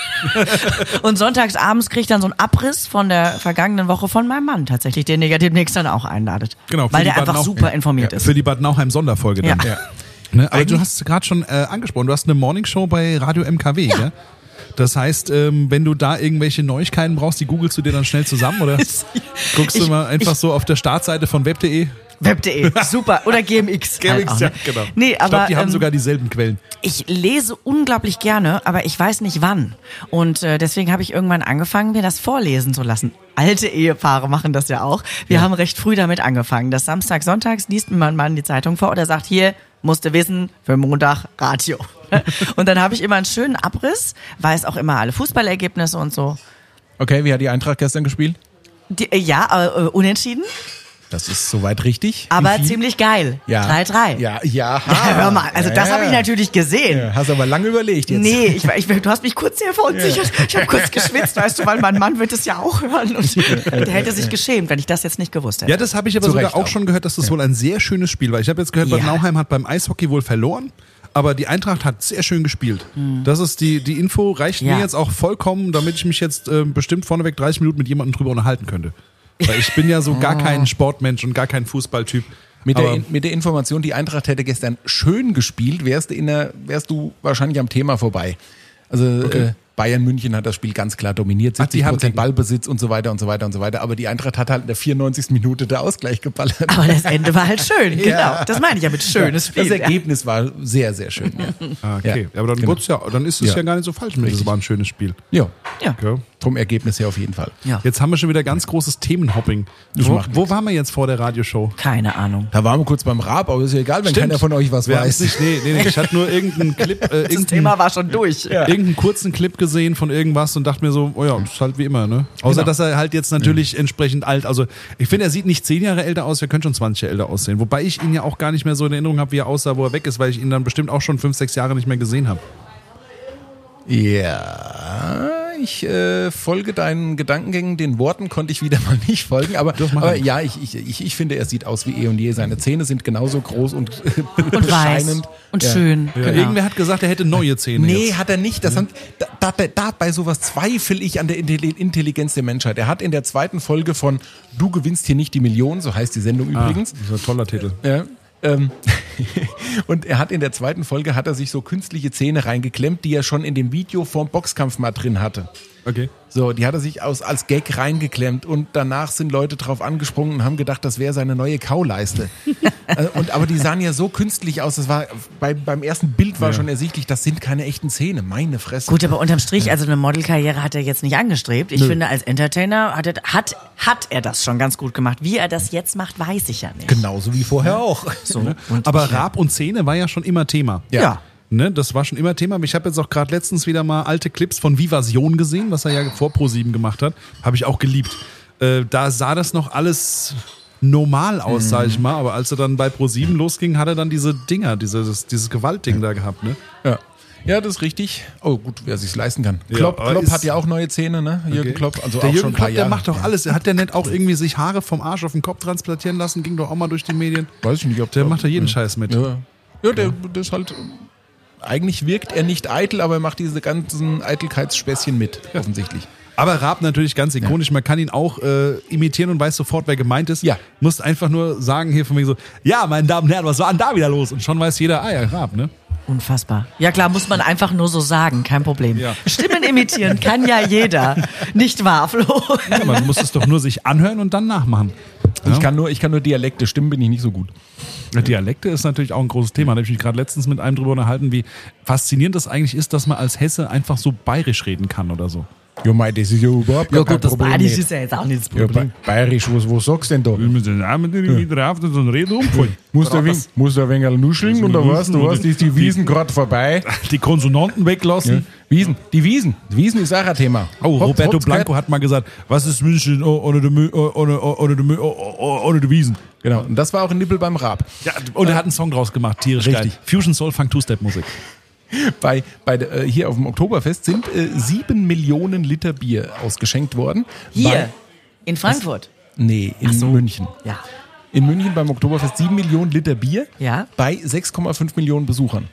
Und sonntags abends kriege ich dann so einen Abriss von der vergangenen Woche von meinem Mann tatsächlich, den ihr demnächst dann auch einladet. Genau, weil der Bad einfach Nauheim, super ja, informiert ja, ist. Für die Bad Nauheim-Sonderfolge dann. Ja. Ja. Ne, aber du hast es gerade schon äh, angesprochen, du hast eine Morningshow bei Radio M K W, ja. Gell? Das heißt, ähm, wenn du da irgendwelche Neuigkeiten brauchst, die googelst du dir dann schnell zusammen oder guckst ich, du mal einfach ich, so auf der Startseite von web punkt de? web punkt de, super. Oder G M X. G M X, halt auch, ja, ne? genau. Nee, ich aber, glaube, die haben ähm, sogar dieselben Quellen. Ich lese unglaublich gerne, aber ich weiß nicht wann. Und äh, deswegen habe ich irgendwann angefangen, mir das vorlesen zu lassen. Alte Ehepaare machen das ja auch. Wir ja. haben recht früh damit angefangen. Das Samstag, Sonntags liest mir mein Mann die Zeitung vor oder sagt, hier, musste wissen, für Montag Radio. Und dann habe ich immer einen schönen Abriss, weiß auch immer alle Fußballergebnisse und so. Okay, wie hat die Eintracht gestern gespielt? Die, äh, ja, äh, unentschieden. Das ist soweit richtig. Aber ziemlich geil. Ja. drei drei. Ja, ja. Ja, hör mal, also ja, das ja. habe ich natürlich gesehen. Ja, hast aber lange überlegt jetzt. Nee, ich, ich, du hast mich kurz sehr verunsichert. Ja. Ich habe kurz geschwitzt, weißt du, weil mein Mann wird es ja auch hören. Und der hätte sich geschämt, wenn ich das jetzt nicht gewusst hätte. Ja, das habe ich aber Zu sogar Recht auch, auch schon gehört, dass das ja. wohl ein sehr schönes Spiel war. Ich habe jetzt gehört, Bad Ja. Nauheim hat beim Eishockey wohl verloren. Aber die Eintracht hat sehr schön gespielt. Mhm. Das ist die, die Info reicht Ja. mir jetzt auch vollkommen, damit ich mich jetzt äh, bestimmt vorneweg dreißig Minuten mit jemandem drüber unterhalten könnte. Weil ich bin ja so gar kein Sportmensch und gar kein Fußballtyp. Mit Aber der, mit der Information, die Eintracht hätte gestern schön gespielt, wärst du, in der, wärst du wahrscheinlich am Thema vorbei. Also Okay. äh, Bayern München hat das Spiel ganz klar dominiert, Ach, die siebzig haben Prozent den- Ballbesitz und so weiter und so weiter und so weiter. Aber die Eintracht hat halt in der vierundneunzigsten Minute der Ausgleich geballert. Aber das Ende war halt schön, genau. Ja. Das meine ich ja mit schönes Spiel. Das Ergebnis war sehr, sehr schön. Ja, Ah, okay, Ja, aber dann, genau. wird's ja, dann ist es ja. Ja. gar nicht so falsch mit. Das war ein schönes Spiel. ja. Ja. Okay. Vom Ergebnis her auf jeden Fall. Ja. Jetzt haben wir schon wieder ganz großes Themenhopping. Das Wo, macht wo nichts. waren wir jetzt vor der Radioshow? Keine Ahnung. Da waren wir kurz beim Raab, aber ist ja egal, wenn Stimmt. keiner von euch was Wir weiß. haben's nicht, nee, nee, nee, ich hatte nur irgendeinen Clip, äh, Das irgendeinen, Thema war schon durch. irgendeinen kurzen Clip gesehen von irgendwas und dachte mir so, oh ja, das ist halt wie immer, ne? Außer, Genau. dass er halt jetzt natürlich entsprechend alt, also ich finde, er sieht nicht zehn Jahre älter aus, er könnte schon zwanzig Jahre älter aussehen. Wobei ich ihn ja auch gar nicht mehr so in Erinnerung habe, wie er aussah, wo er weg ist, weil ich ihn dann bestimmt auch schon fünf, sechs Jahre nicht mehr gesehen habe. Ja, ich äh, folge deinen Gedankengängen, den Worten konnte ich wieder mal nicht folgen, aber, Das macht aber nichts. ja, ich, ich, ich, ich finde, er sieht aus wie eh und je. Seine Zähne sind genauso groß und, Und weiß. bescheinend. Und Ja. schön. Ja, Genau. Irgendwer hat gesagt, er hätte neue Zähne Nee, jetzt. hat er nicht. Das haben, da, da, da bei sowas zweifle ich an der Intelli- Intelligenz der Menschheit. Er hat in der zweiten Folge von Du gewinnst hier nicht die Million, so heißt die Sendung Ah, übrigens. das ist ein toller Titel. Ja, ähm, und er hat in der zweiten Folge hat er sich so künstliche Zähne reingeklemmt, die er schon in dem Video vorm Boxkampf mal drin hatte. Okay. So, die hat er sich aus, als Gag reingeklemmt und danach sind Leute drauf angesprungen und haben gedacht, das wäre seine neue Kauleiste. Äh, und, aber die sahen ja so künstlich aus, das war bei, beim ersten Bild war Ja. schon ersichtlich, das sind keine echten Zähne, meine Fresse. Gut, aber unterm Strich, also eine Modelkarriere hat er jetzt nicht angestrebt. Ich finde, als Entertainer hat er, hat, hat er das schon ganz gut gemacht. Wie er das jetzt macht, weiß ich ja nicht. Genauso wie vorher auch. So. Und aber Raab und Zähne war ja schon immer Thema. Ja. Ja. Ne, das war schon immer Thema. Ich habe jetzt auch gerade letztens wieder mal alte Clips von Vivasion gesehen, was er ja vor ProSieben gemacht hat. Habe ich auch geliebt. Äh, da sah das noch alles normal aus, sag ich mal. Aber als er dann bei ProSieben losging, hat er dann diese Dinger, dieses, dieses Gewaltding da gehabt. Ne? Ja. Ja, das ist richtig. Oh, gut, wer sich's leisten kann. Ja, Klopp, aber Klopp ist- hat ja auch neue Zähne, ne? Jürgen Okay. Klopp, also Der auch Jürgen schon ein paar Klopp, der Jahre. macht doch alles. Hat der nicht auch irgendwie sich Haare vom Arsch auf den Kopf transplantieren lassen? Ging doch auch mal durch die Medien. Weiß ich nicht, ob Der macht da jeden Scheiß mit. Ja, ja der, der ist halt. Eigentlich wirkt er nicht eitel, aber er macht diese ganzen Eitelkeitsspäßchen mit, offensichtlich. Aber Raab natürlich ganz ikonisch. Man kann ihn auch äh, imitieren und weiß sofort, wer gemeint ist. Ja. Musst einfach nur sagen hier von mir so, ja, meine Damen und Herren, was war denn da wieder los? Und schon weiß jeder, ah ja, Raab, ne? Unfassbar. Ja klar, muss man einfach nur so sagen, kein Problem. Ja. Stimmen imitieren kann ja jeder. Nicht wahr, Flo? Ja, man muss es doch nur sich anhören und dann nachmachen. Ich, kann nur, ich kann nur Dialekte, Stimmen bin ich nicht so gut. Ja, Dialekte ist natürlich auch ein großes Thema. Da habe ich mich gerade letztens mit einem drüber unterhalten, wie faszinierend das eigentlich ist, dass man als Hesse einfach so bayerisch reden kann oder so. Ja, mei, das ist ja überhaupt Ja gar kein gut, das Problem Bayerisch nicht. ist ja jetzt auch nicht das Ja, Problem. ba- bayerisch, was, was sagst du denn da? Mit den Namen, die ich drauf, so ein Reden umfallen. Musst du ein wenig, musst du ein wenig nuscheln oder was? Du weißt, ist die Wiesen gerade vorbei. Die Konsonanten weglassen. Wiesen, die Wiesen. Wiesen ist auch ein Thema. Oh, Habt- Roberto habt's Blanco gehört? hat mal gesagt, was ist München oh, ohne die Mü- oh, ohne, oh, ohne, die Mü- oh, oh, ohne die Wiesen? Genau, und das war auch ein Nippel beim Raab. Ja, und er hat einen Song draus gemacht, tierisch Richtig. geil. Fusion Soul Funk Two-Step Musik. Bei, bei, der- äh, hier auf dem Oktoberfest sind äh, sieben Millionen Liter Bier ausgeschenkt worden. Hier, Bei, in Frankfurt. nee, in München. Ja. In München beim Oktoberfest sieben Millionen Liter Bier Ja. bei sechs Komma fünf Millionen Besuchern.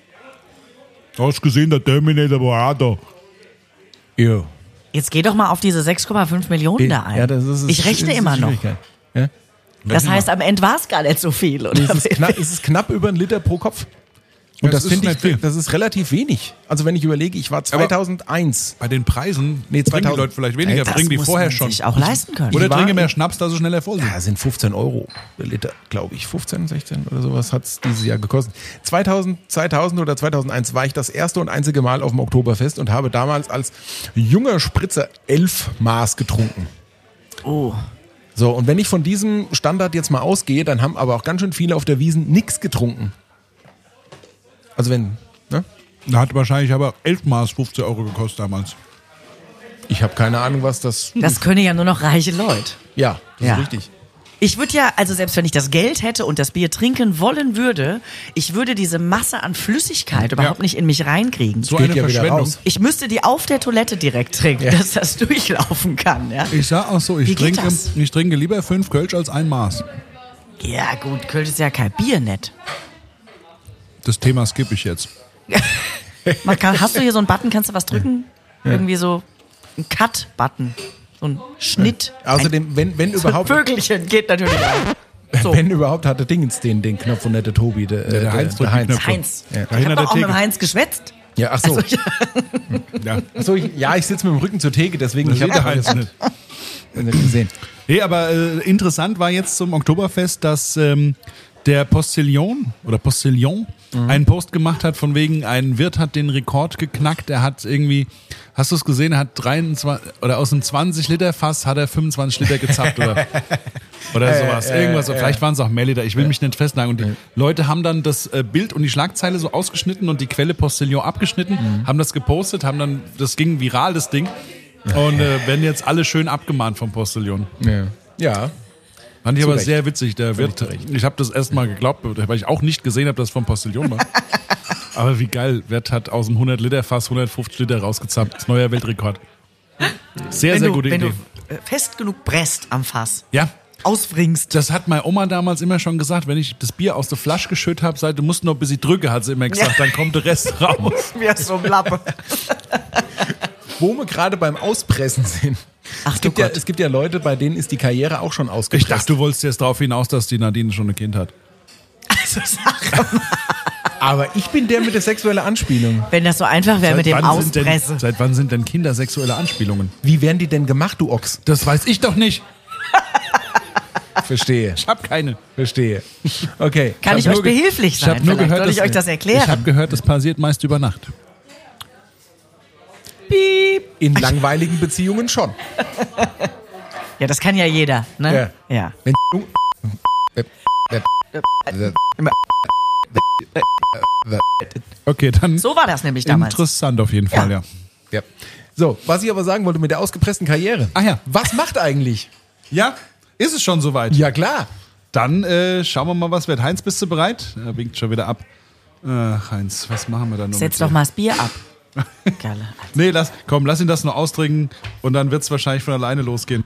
Du hast gesehen, der Terminator war auch da. Ja. Jetzt geh doch mal auf diese sechs Komma fünf Millionen da ein. Ja, das ist, ich rechne ist immer die noch. Schwierigkeit. Ja? Das heißt, am Ende war es gar nicht so viel. Oder? Es, ist knapp, es ist knapp über ein Liter pro Kopf. Und Das das, ist finde nicht viel. ich, das ist relativ wenig. Also wenn ich überlege, ich war zweitauseins. Bei den Preisen Nee, trinken die zweitausend. Leute vielleicht weniger, Das trinken die muss vorher man schon. sich auch leisten können. Oder Ich war trinken mehr in- Schnaps, da sie schneller voll sind. Ja, sind fünfzehn Euro der Liter, glaube ich. fünfzehn, sechzehn oder sowas hat es dieses Jahr gekostet. zweitausend, zweitausend oder zweitausendeins war ich das erste und einzige Mal auf dem Oktoberfest und habe damals als junger Spritzer elf Maß getrunken. Oh. So, und wenn ich von diesem Standard jetzt mal ausgehe, dann haben aber auch ganz schön viele auf der Wiesn nichts getrunken. Also wenn, ne? Da hat wahrscheinlich aber elf Maß fünfzehn Euro gekostet damals. Ich habe keine Ahnung, was das... Das können ja nur noch reiche Leute. Ja, das Ja. ist richtig. Ich würde ja, also selbst wenn ich das Geld hätte und das Bier trinken wollen würde, ich würde diese Masse an Flüssigkeit überhaupt nicht in mich reinkriegen. So Geht eine ja wieder Verschwendung. raus. Ich müsste die auf der Toilette direkt trinken, dass das durchlaufen kann. Ja, Ich sag auch so, ich Wie geht trinke, das? ich trinke lieber fünf Kölsch als ein Maß. ja gut, Kölsch ist ja kein Bier, nett. Das Thema skippe ich jetzt. Man kann, hast du hier so einen Button, kannst du was drücken? Irgendwie so ein Cut-Button. So ein Schnitt. Außerdem, wenn, wenn ein überhaupt... Vögelchen geht natürlich auch. So. Wenn überhaupt hatte Dingens den, den Knopf und nicht der Tobi. Der, äh, der Heinz drückt die Knöpfe. Heinz. Ja. Ich Dahinter habe der auch mit dem Theke. Heinz geschwätzt. Ja, ach so. Also, ja. Ja, Ach so ich, ja, ich sitze mit dem Rücken zur Theke, deswegen ich sieht habe der Heinz nicht. nicht gesehen. Nee, aber äh, interessant war jetzt zum Oktoberfest, dass ähm, der Postillon oder Postillon einen Post gemacht hat, von wegen, ein Wirt hat den Rekord geknackt. Er hat irgendwie, hast du es gesehen, er hat dreiundzwanzig oder aus einem zwanzig Liter Fass hat er fünfundzwanzig Liter gezappt oder, oder sowas. Irgendwas. Vielleicht waren es auch mehr Liter. Ich will mich nicht festnageln. Und die Leute haben dann das äh, Bild und die Schlagzeile so ausgeschnitten und die Quelle Postillon abgeschnitten, haben das gepostet, haben dann, das ging viral, das Ding. Und äh, werden jetzt alle schön abgemahnt vom Postillon. Ja. ja. Fand ich Zu aber Recht. sehr witzig. Der Völlig wird, zu Recht. ich habe das erst mal geglaubt, weil ich auch nicht gesehen habe, dass es vom Postillon war. Aber wie geil. Wirt hat aus dem hundert Liter Fass hundertfünfzig Liter rausgezappt. Das ist neuer Weltrekord. Sehr, Wenn, sehr du, gute wenn Idee. du äh, fest genug presst am Fass, Ja, auswringst. das hat meine Oma damals immer schon gesagt, wenn ich das Bier aus der Flasche geschüttet habe, seit du musst noch ein bisschen drücken, hat sie immer gesagt, Ja. dann kommt der Rest raus. Wie so ein Lappe. Wo wir gerade beim Auspressen sind. Ach es, du gibt ja, Gott. es gibt ja Leute, bei denen ist die Karriere auch schon Ich ausgepresst. dachte, du wolltest jetzt darauf hinaus, dass die Nadine schon ein Kind hat. Also sag mal, Aber ich bin der mit der sexuellen Anspielung. wenn das so einfach wäre mit dem wann sind denn, Auspressen. seit wann sind denn Kinder sexuelle Anspielungen? Wie werden die denn gemacht, du Ochs? Das weiß ich doch nicht. Verstehe, Ich habe keine. verstehe. Okay. Kann ich hab euch nur ge- behilflich Ich habe sein? nur Vielleicht gehört, soll ich dass- euch das erklären? Ich habe gehört, das passiert meist über Nacht. Piep. In langweiligen Beziehungen schon. Ja, das kann ja jeder, ne? Ja. Ja. Wenn Okay, dann So war das nämlich damals. interessant auf jeden Fall, ja. ja. So, was ich aber sagen wollte mit der ausgepressten Karriere. Ach ja. Was macht eigentlich? Ja, ist es schon soweit? Ja, klar. Dann äh, schauen wir mal, was wird. Heinz, bist du bereit? Er winkt schon wieder ab. Ach, Heinz, was machen wir da noch? Setz mit doch dir? mal das Bier ab. Galle. Nee, lass, komm, lass ihn das nur austrinken und dann wird es wahrscheinlich von alleine losgehen.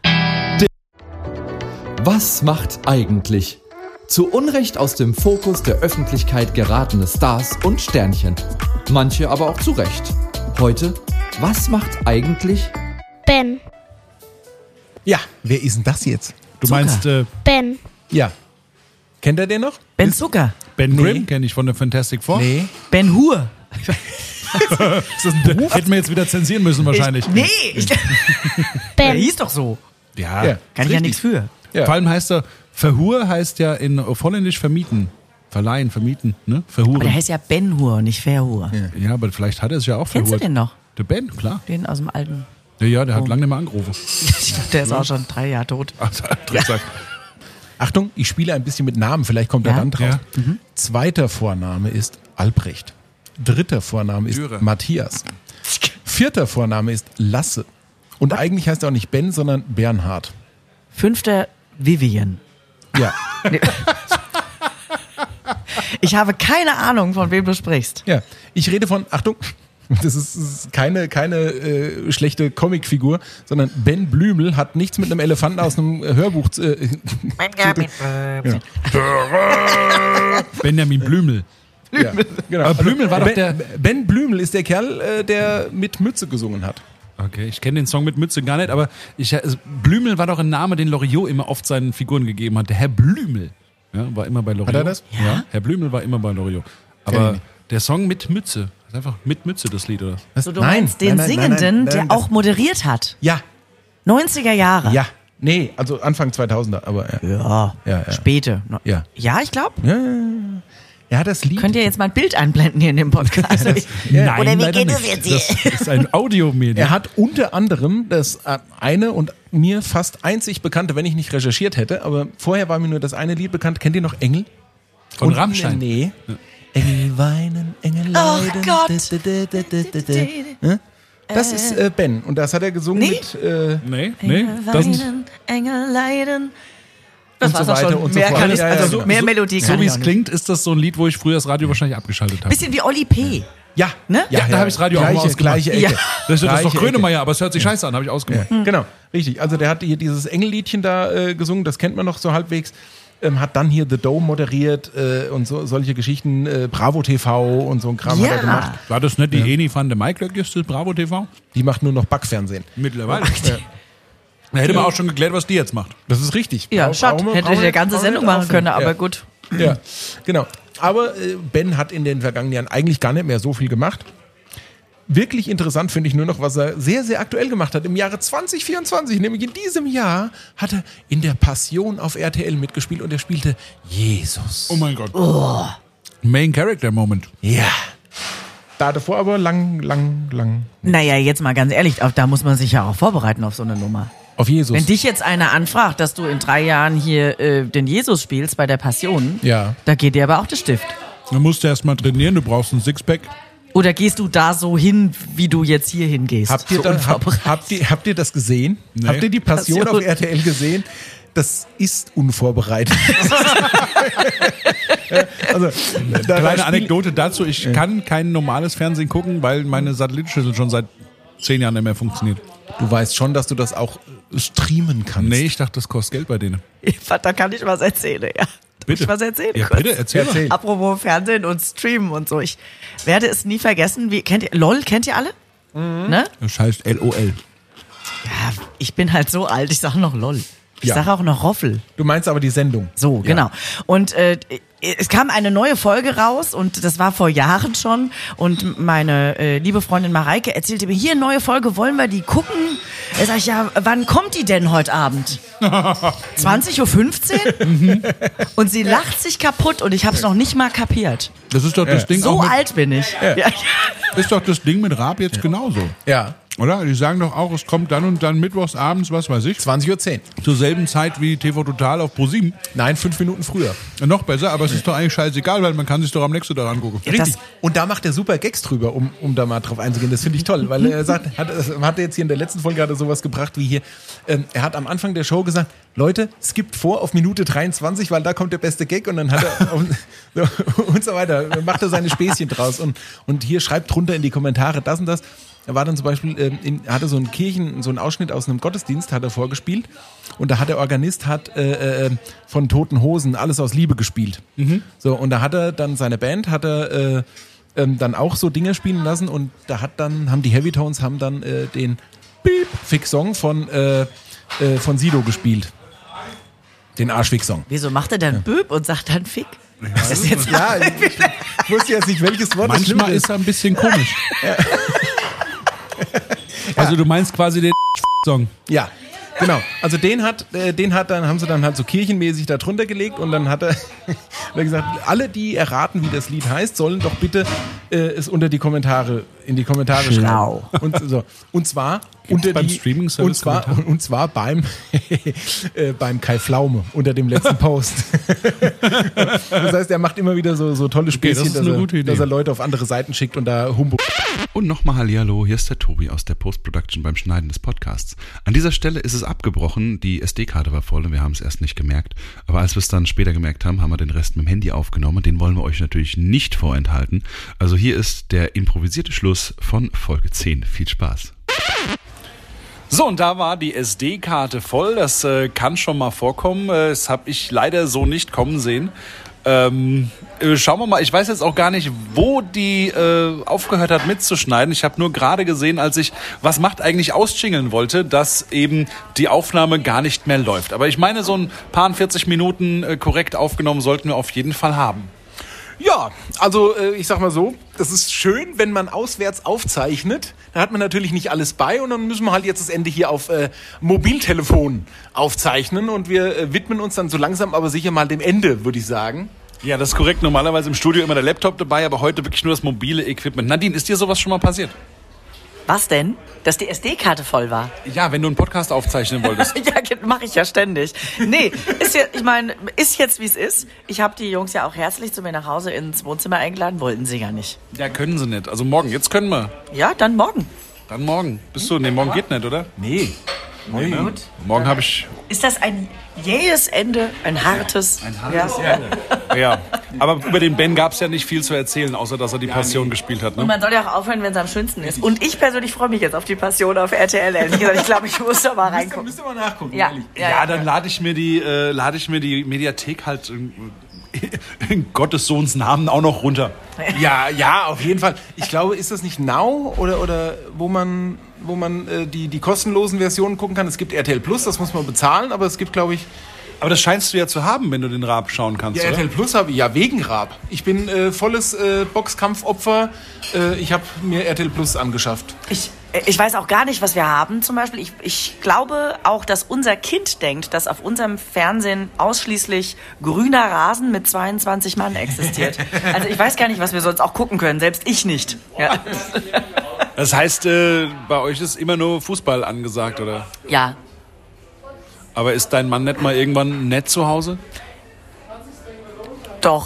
Was macht eigentlich? Zu Unrecht aus dem Fokus der Öffentlichkeit geratene Stars und Sternchen. Manche aber auch zu Recht. Heute, was macht eigentlich? Ben. Ja, wer ist denn das jetzt? Du Zucker. meinst äh, Ben. Ja. Kennt ihr den noch? Ben Zucker. Ben Nee. Grimm, kenne ich von der Fantastic Four. Nee. Ben Hur. Ist das ein Beruf? Hätten wir jetzt wieder zensieren müssen wahrscheinlich. Ich, nee, ich, der Ben. hieß doch so. Ja, Ja. Kann ich ja nichts für. Ja. Vor allem heißt er, Verhur heißt ja in auf Holländisch vermieten. Verleihen, vermieten, ne? Aber Verhuren. der heißt ja Ben Hur, nicht Verhur. Ja, aber vielleicht hat er es ja auch Kennst du verhurt. den noch? Der Ben, klar. Den aus dem alten. Ja, ja, der hat lange nicht mehr angerufen. Ich glaub, der ist auch schon drei Jahre tot. Ach, Drecksack. Achtung, ich spiele ein bisschen mit Namen, vielleicht kommt er Ja? dann drauf. Ja. Mhm. Zweiter Vorname ist Albrecht. Dritter Vorname ist Dürer. Matthias. Vierter Vorname ist Lasse. Und eigentlich heißt er auch nicht Ben, sondern Bernhard. Fünfter Vivian. Ja, Ich habe keine Ahnung, von wem du sprichst. ja. Ich rede von, Achtung, das ist, das ist keine, keine äh, schlechte Comicfigur, sondern Ben Blümel hat nichts mit einem Elefanten aus einem Hörbuch zu äh, ja. Benjamin Blümel. Ja, genau. Aber Blümel war doch ben, der- Ben Blümel ist der Kerl, äh, der mit Mütze gesungen hat. Okay, ich kenne den Song mit Mütze gar nicht, aber ich, also Blümel war doch ein Name, den Loriot immer oft seinen Figuren gegeben hat. Der Herr Blümel. Ja, war immer bei Loriot. Hat er das? Ja. Herr Blümel war immer bei Loriot. Kenn ich Aber nicht. der Song mit Mütze. Das ist einfach mit Mütze das Lied, oder? Was? So, du meinst den Singenden, der auch moderiert hat. Ja, neunziger Jahre. ja. Nee, also Anfang zweitausender, aber ja. Ja, Ja, ja. späte. Ja. Ja, ich glaube. Ja, er hat das Lied. Könnt ihr jetzt mal ein Bild einblenden hier in dem Podcast? Ja. Oder wie leider geht das nicht. jetzt hier? Das ist ein Audiomedium. Er hat unter anderem das äh, eine und mir fast einzig bekannte, wenn ich nicht recherchiert hätte, aber vorher war mir nur das eine Lied bekannt. Kennt ihr noch Engel? Von Und- Rammstein. Nee. Engel weinen, Engel Oh leiden. Gott. Da, da, da, da, da, da. Hm? Das ist äh, Ben und das hat er gesungen Nee. mit äh, Nee, nee. Engel Das ist, weinen, Engel leiden. Das Und war's so auch weiter schon. und so Mehr fort. kann ich, Ja, ja, also genau. mehr So- Melodie so kann wie ich es auch nicht. klingt, ist das so ein Lied, wo ich früher das Radio wahrscheinlich abgeschaltet habe. Bisschen wie Oli P. ja, Ne? Ja, da habe ich das Radio auch mal gleiche, ausgemacht. gleiche Ecke. Ja. Das ist, das ist doch Gleiche Grönemeyer, aber es hört sich scheiße an, habe ich ausgemacht. Ecke. Genau, richtig. Also der hat hier dieses Engelliedchen da äh, gesungen, das kennt man noch so halbwegs. Ähm, hat dann hier The Dome moderiert äh, und so solche Geschichten, äh, Bravo T V und so ein Kram hat er gemacht. Ja. War das nicht die Eni van de Maiklöck, das Bravo T V? Die macht nur noch Backfernsehen. Mittlerweile. Da hätte man auch schon geklärt, was die jetzt macht. Das ist richtig. Ja, Brau- schade. brauchen wir- Hätte brauchen der wir- ganze brauchen wir Sendung nicht machen können, aufhören. aber Ja. gut. Ja, genau. Aber äh, Ben hat in den vergangenen Jahren eigentlich gar nicht mehr so viel gemacht. Wirklich interessant finde ich nur noch, was er sehr, sehr aktuell gemacht hat. Im Jahre zwanzig vierundzwanzig, nämlich in diesem Jahr, hat er in der Passion auf R T L mitgespielt und er spielte Jesus. Oh mein Gott. Main Character Moment. Ja. Da davor aber lang, lang, lang Naja, jetzt mal ganz ehrlich, auch da muss man sich ja auch vorbereiten auf so eine Nummer. auf Jesus. Wenn dich jetzt einer anfragt, dass du in drei Jahren hier äh, den Jesus spielst bei der Passion, Ja. da geht dir aber auch der Stift. Du musst erst mal trainieren, du brauchst ein Sixpack. Oder gehst du da so hin, wie du jetzt hier hingehst? Habt ihr, so da, hab, unvorbereitet. habt, ihr, habt ihr das gesehen? Nee. Habt ihr die Passion, Passion. auf R T L gesehen? Das ist unvorbereitet. also, da, da Kleine spiel- Anekdote dazu, ich kann kein normales Fernsehen gucken, weil meine Satellitenschüssel schon seit zehn Jahren nicht mehr funktioniert. Du weißt schon, dass du das auch äh, streamen kannst. Nee, ich dachte, das kostet Geld bei denen. Da kann ich was erzählen, ja. Darf Bitte. ich was erzählen? Ja, kurz? bitte, erzähl, Erzähl. mal. Apropos Fernsehen und Streamen und so. Ich werde es nie vergessen. Wie, kennt ihr, LOL kennt ihr alle? Ne? Das heißt L O L. Ja, ich bin halt so alt, ich sage noch LOL. Ich Ja. sage auch noch Roffel. Du meinst aber die Sendung. So, genau. Und äh, es kam eine neue Folge raus und das war vor Jahren schon. Und meine äh, liebe Freundin Mareike erzählte mir, hier eine neue Folge, wollen wir die gucken? Da sag ich, ja, wann kommt die denn heute Abend? zwanzig Uhr fünfzehn? Und sie lacht sich kaputt und ich habe es noch nicht mal kapiert. Das ist doch das Ding So auch mit, alt bin ich. Ja. Ja. ist doch das Ding mit Raab jetzt genauso. Ja. Oder? Die sagen doch auch, es kommt dann und dann mittwochs abends, was weiß ich, zwanzig Uhr zehn. zur selben Zeit wie T V Total auf ProSieben. Nein, fünf Minuten früher. Noch besser, aber es ist doch eigentlich scheißegal, weil man kann sich doch am nächsten Tag angucken. Ja, Richtig. das- Und da macht er super Gags drüber, um, um da mal drauf einzugehen. Das finde ich toll, weil er sagt, hat, hat er jetzt hier in der letzten Folge hat er sowas gebracht wie hier. Ähm, er hat am Anfang der Show gesagt, Leute, skippt vor auf Minute dreiundzwanzig, weil da kommt der beste Gag und dann hat er auf, so, und so weiter. Macht er seine Späßchen draus und, und hier schreibt drunter in die Kommentare das und das. Er war dann zum Beispiel, ähm, in, er hatte so einen Kirchen, so einen Ausschnitt aus einem Gottesdienst, hat er vorgespielt. Und da hat der Organist hat äh, äh, von Toten Hosen Alles aus Liebe gespielt. So, und da hat er dann seine Band, hat er äh, ähm, dann auch so Dinge spielen lassen und da hat dann, haben die Heavy Tones haben dann äh, den Beep Fick-Song von, äh, äh, von Sido gespielt. Den Arschfick-Song. Wieso macht er dann Böb und sagt dann Fick? Was ist jetzt? Ja, ich, ich wusste jetzt nicht, welches Wort das Manchmal schlimm ist er ein bisschen komisch. Also du meinst quasi den Song. Ja, genau. Also den hat, äh, den hat dann, haben sie dann halt so kirchenmäßig da drunter gelegt und dann hat er, hat er gesagt, alle, die erraten, wie das Lied heißt, sollen doch bitte äh, es unter die Kommentare, in die Kommentare Schlau. schreiben. Und, so. und zwar Gibt's unter beim die, Streaming-Service und zwar, Kommentare? und zwar beim, äh, beim Kai Pflaume unter dem letzten Post. Das heißt, er macht immer wieder so, so tolle Späßchen, das ist dass, eine er, gute Idee. dass er Leute auf andere Seiten schickt und da Humbug. Und nochmal Hallihallo, hier ist der Tobi aus der Post-Production beim Schneiden des Podcasts. An dieser Stelle ist es abgebrochen, die S D-Karte war voll und wir haben es erst nicht gemerkt. Aber als wir es dann später gemerkt haben, haben wir den Rest mit dem Handy aufgenommen und den wollen wir euch natürlich nicht vorenthalten. Also hier ist der improvisierte Schluss von Folge zehn. Viel Spaß. So, und da war die S D-Karte voll. Das äh, kann schon mal vorkommen. Äh, das habe ich leider so nicht kommen sehen. Ähm, äh, schauen wir mal, ich weiß jetzt auch gar nicht, wo die äh, aufgehört hat mitzuschneiden. Ich habe nur gerade gesehen, als ich Was macht eigentlich ausjingeln wollte, dass eben die Aufnahme gar nicht mehr läuft. Aber ich meine, so ein paar vierzig Minuten äh, korrekt aufgenommen sollten wir auf jeden Fall haben. Ja, also äh, ich sag mal so, das ist schön, wenn man auswärts aufzeichnet. Da hat man natürlich nicht alles bei und dann müssen wir halt jetzt das Ende hier auf äh, Mobiltelefon aufzeichnen und wir äh, widmen uns dann so langsam aber sicher mal dem Ende, würde ich sagen. Ja, das ist korrekt. Normalerweise im Studio immer der Laptop dabei, aber heute wirklich nur das mobile Equipment. Nadine, ist dir sowas schon mal passiert? Was denn? Dass die S D-Karte voll war? Ja, wenn du einen Podcast aufzeichnen wolltest. Ja, mache ich ja ständig. Nee, ist ja, ich meine, ist jetzt wie es ist. Ich habe die Jungs ja auch herzlich zu mir nach Hause ins Wohnzimmer eingeladen, wollten sie ja nicht. Ja, können sie nicht. Also morgen, jetzt können wir. Ja, dann morgen. Dann morgen. Bist du? Nee, morgen geht nicht, oder? Nee. Nee, ne? Gut. Morgen habe ich... Ist das ein jähes Ende, ein hartes? Ein hartes Ende. Ja, aber über den Ben gab es ja nicht viel zu erzählen, außer dass er die Passion gespielt hat. Und Ne? man soll ja auch aufhören, wenn es am schönsten ist. Und ich persönlich freue mich jetzt auf die Passion auf R T L. Ehrlich gesagt, ich glaube, ich muss da mal reingucken. Müsst ihr mal nachgucken, Ja, ehrlich. ja, Ja, ja. dann lade ich mir die, äh, lade ich mir die Mediathek halt in, in Gottes Sohns Namen auch noch runter. Ja, ja, auf jeden Fall. Ich glaube, ist das nicht Now oder, oder wo man, wo man äh, die, die kostenlosen Versionen gucken kann? Es gibt R T L Plus, das muss man bezahlen, aber es gibt, glaube ich... Aber das scheinst du ja zu haben, wenn du den Raab schauen kannst, Ja, R T L oder? Plus habe ich, ja, wegen Raab. Ich bin äh, volles äh, Boxkampfopfer. Äh, ich habe mir R T L Plus angeschafft. Ich, ich weiß auch gar nicht, was wir haben zum Beispiel. Ich, ich glaube auch, dass unser Kind denkt, dass auf unserem Fernsehen ausschließlich grüner Rasen mit zweiundzwanzig Mann existiert. Also ich weiß gar nicht, was wir sonst auch gucken können. Selbst ich nicht. Ja. Das heißt, äh, bei euch ist immer nur Fußball angesagt, oder? Ja. Aber ist dein Mann nicht mal irgendwann nett zu Hause? Doch.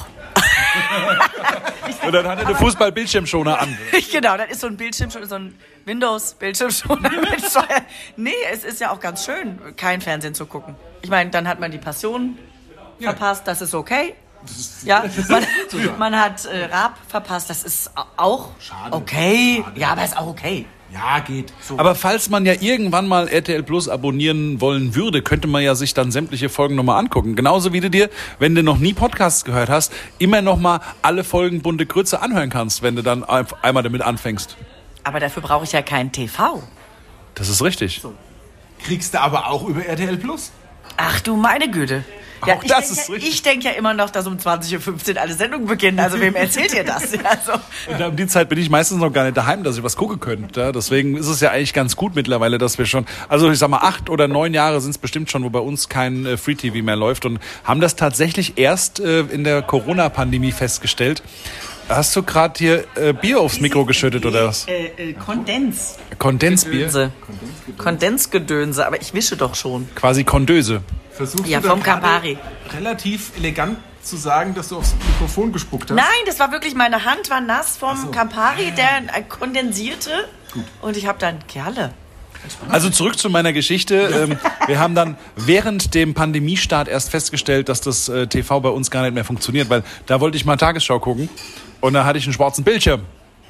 Und dann hat er eine Fußball-Bildschirmschoner an. Genau, das ist so ein Bildschirm, so ein Windows-Bildschirmschoner mit Steuer. Nee, es ist ja auch ganz schön, kein Fernsehen zu gucken. Ich meine, dann hat man die Passion verpasst, das ist okay. Ja, man, man hat äh, Raab verpasst, das ist auch okay. Ja, aber ist auch okay. Ja, geht. So. Aber falls man ja irgendwann mal R T L Plus abonnieren wollen würde, könnte man ja sich dann sämtliche Folgen nochmal angucken. Genauso wie du dir, wenn du noch nie Podcasts gehört hast, immer nochmal alle Folgen Bunte Grütze anhören kannst, wenn du dann einmal damit anfängst. Aber dafür brauche ich ja kein T V. Das ist richtig. Kriegst du aber auch über R T L Plus. Ach du meine Güte. Ja, Auch ich das denk ist ja, richtig. Ich denke ja immer noch, dass um zwanzig Uhr fünfzehn alle Sendungen beginnen. Also wem erzählt ihr das? Ja, also. Und um die Zeit bin ich meistens noch gar nicht daheim, dass ich was gucken könnte. Ja, deswegen ist es ja eigentlich ganz gut mittlerweile, dass wir schon, also ich sag mal, acht oder neun Jahre sind es bestimmt schon, wo bei uns kein äh, Free-T V mehr läuft und haben das tatsächlich erst äh, in der Corona-Pandemie festgestellt. Hast du gerade hier äh, Bier aufs Mikro geschüttet oder was? Äh, äh, Kondens. Kondensbier? Gedönse. Kondensgedönse, aber ich wische doch schon. Quasi Kondöse. Versuchst Ja, du da vom gerade Campari. relativ elegant zu sagen, dass du aufs Mikrofon gespuckt hast? Nein, das war wirklich, meine Hand war nass vom Campari, der äh, kondensierte. Und ich habe dann Kerle. Also zurück zu meiner Geschichte. Ähm, wir haben dann während dem Pandemiestart erst festgestellt, dass das äh, T V bei uns gar nicht mehr funktioniert, weil da wollte ich mal Tagesschau gucken und da hatte ich einen schwarzen Bildschirm.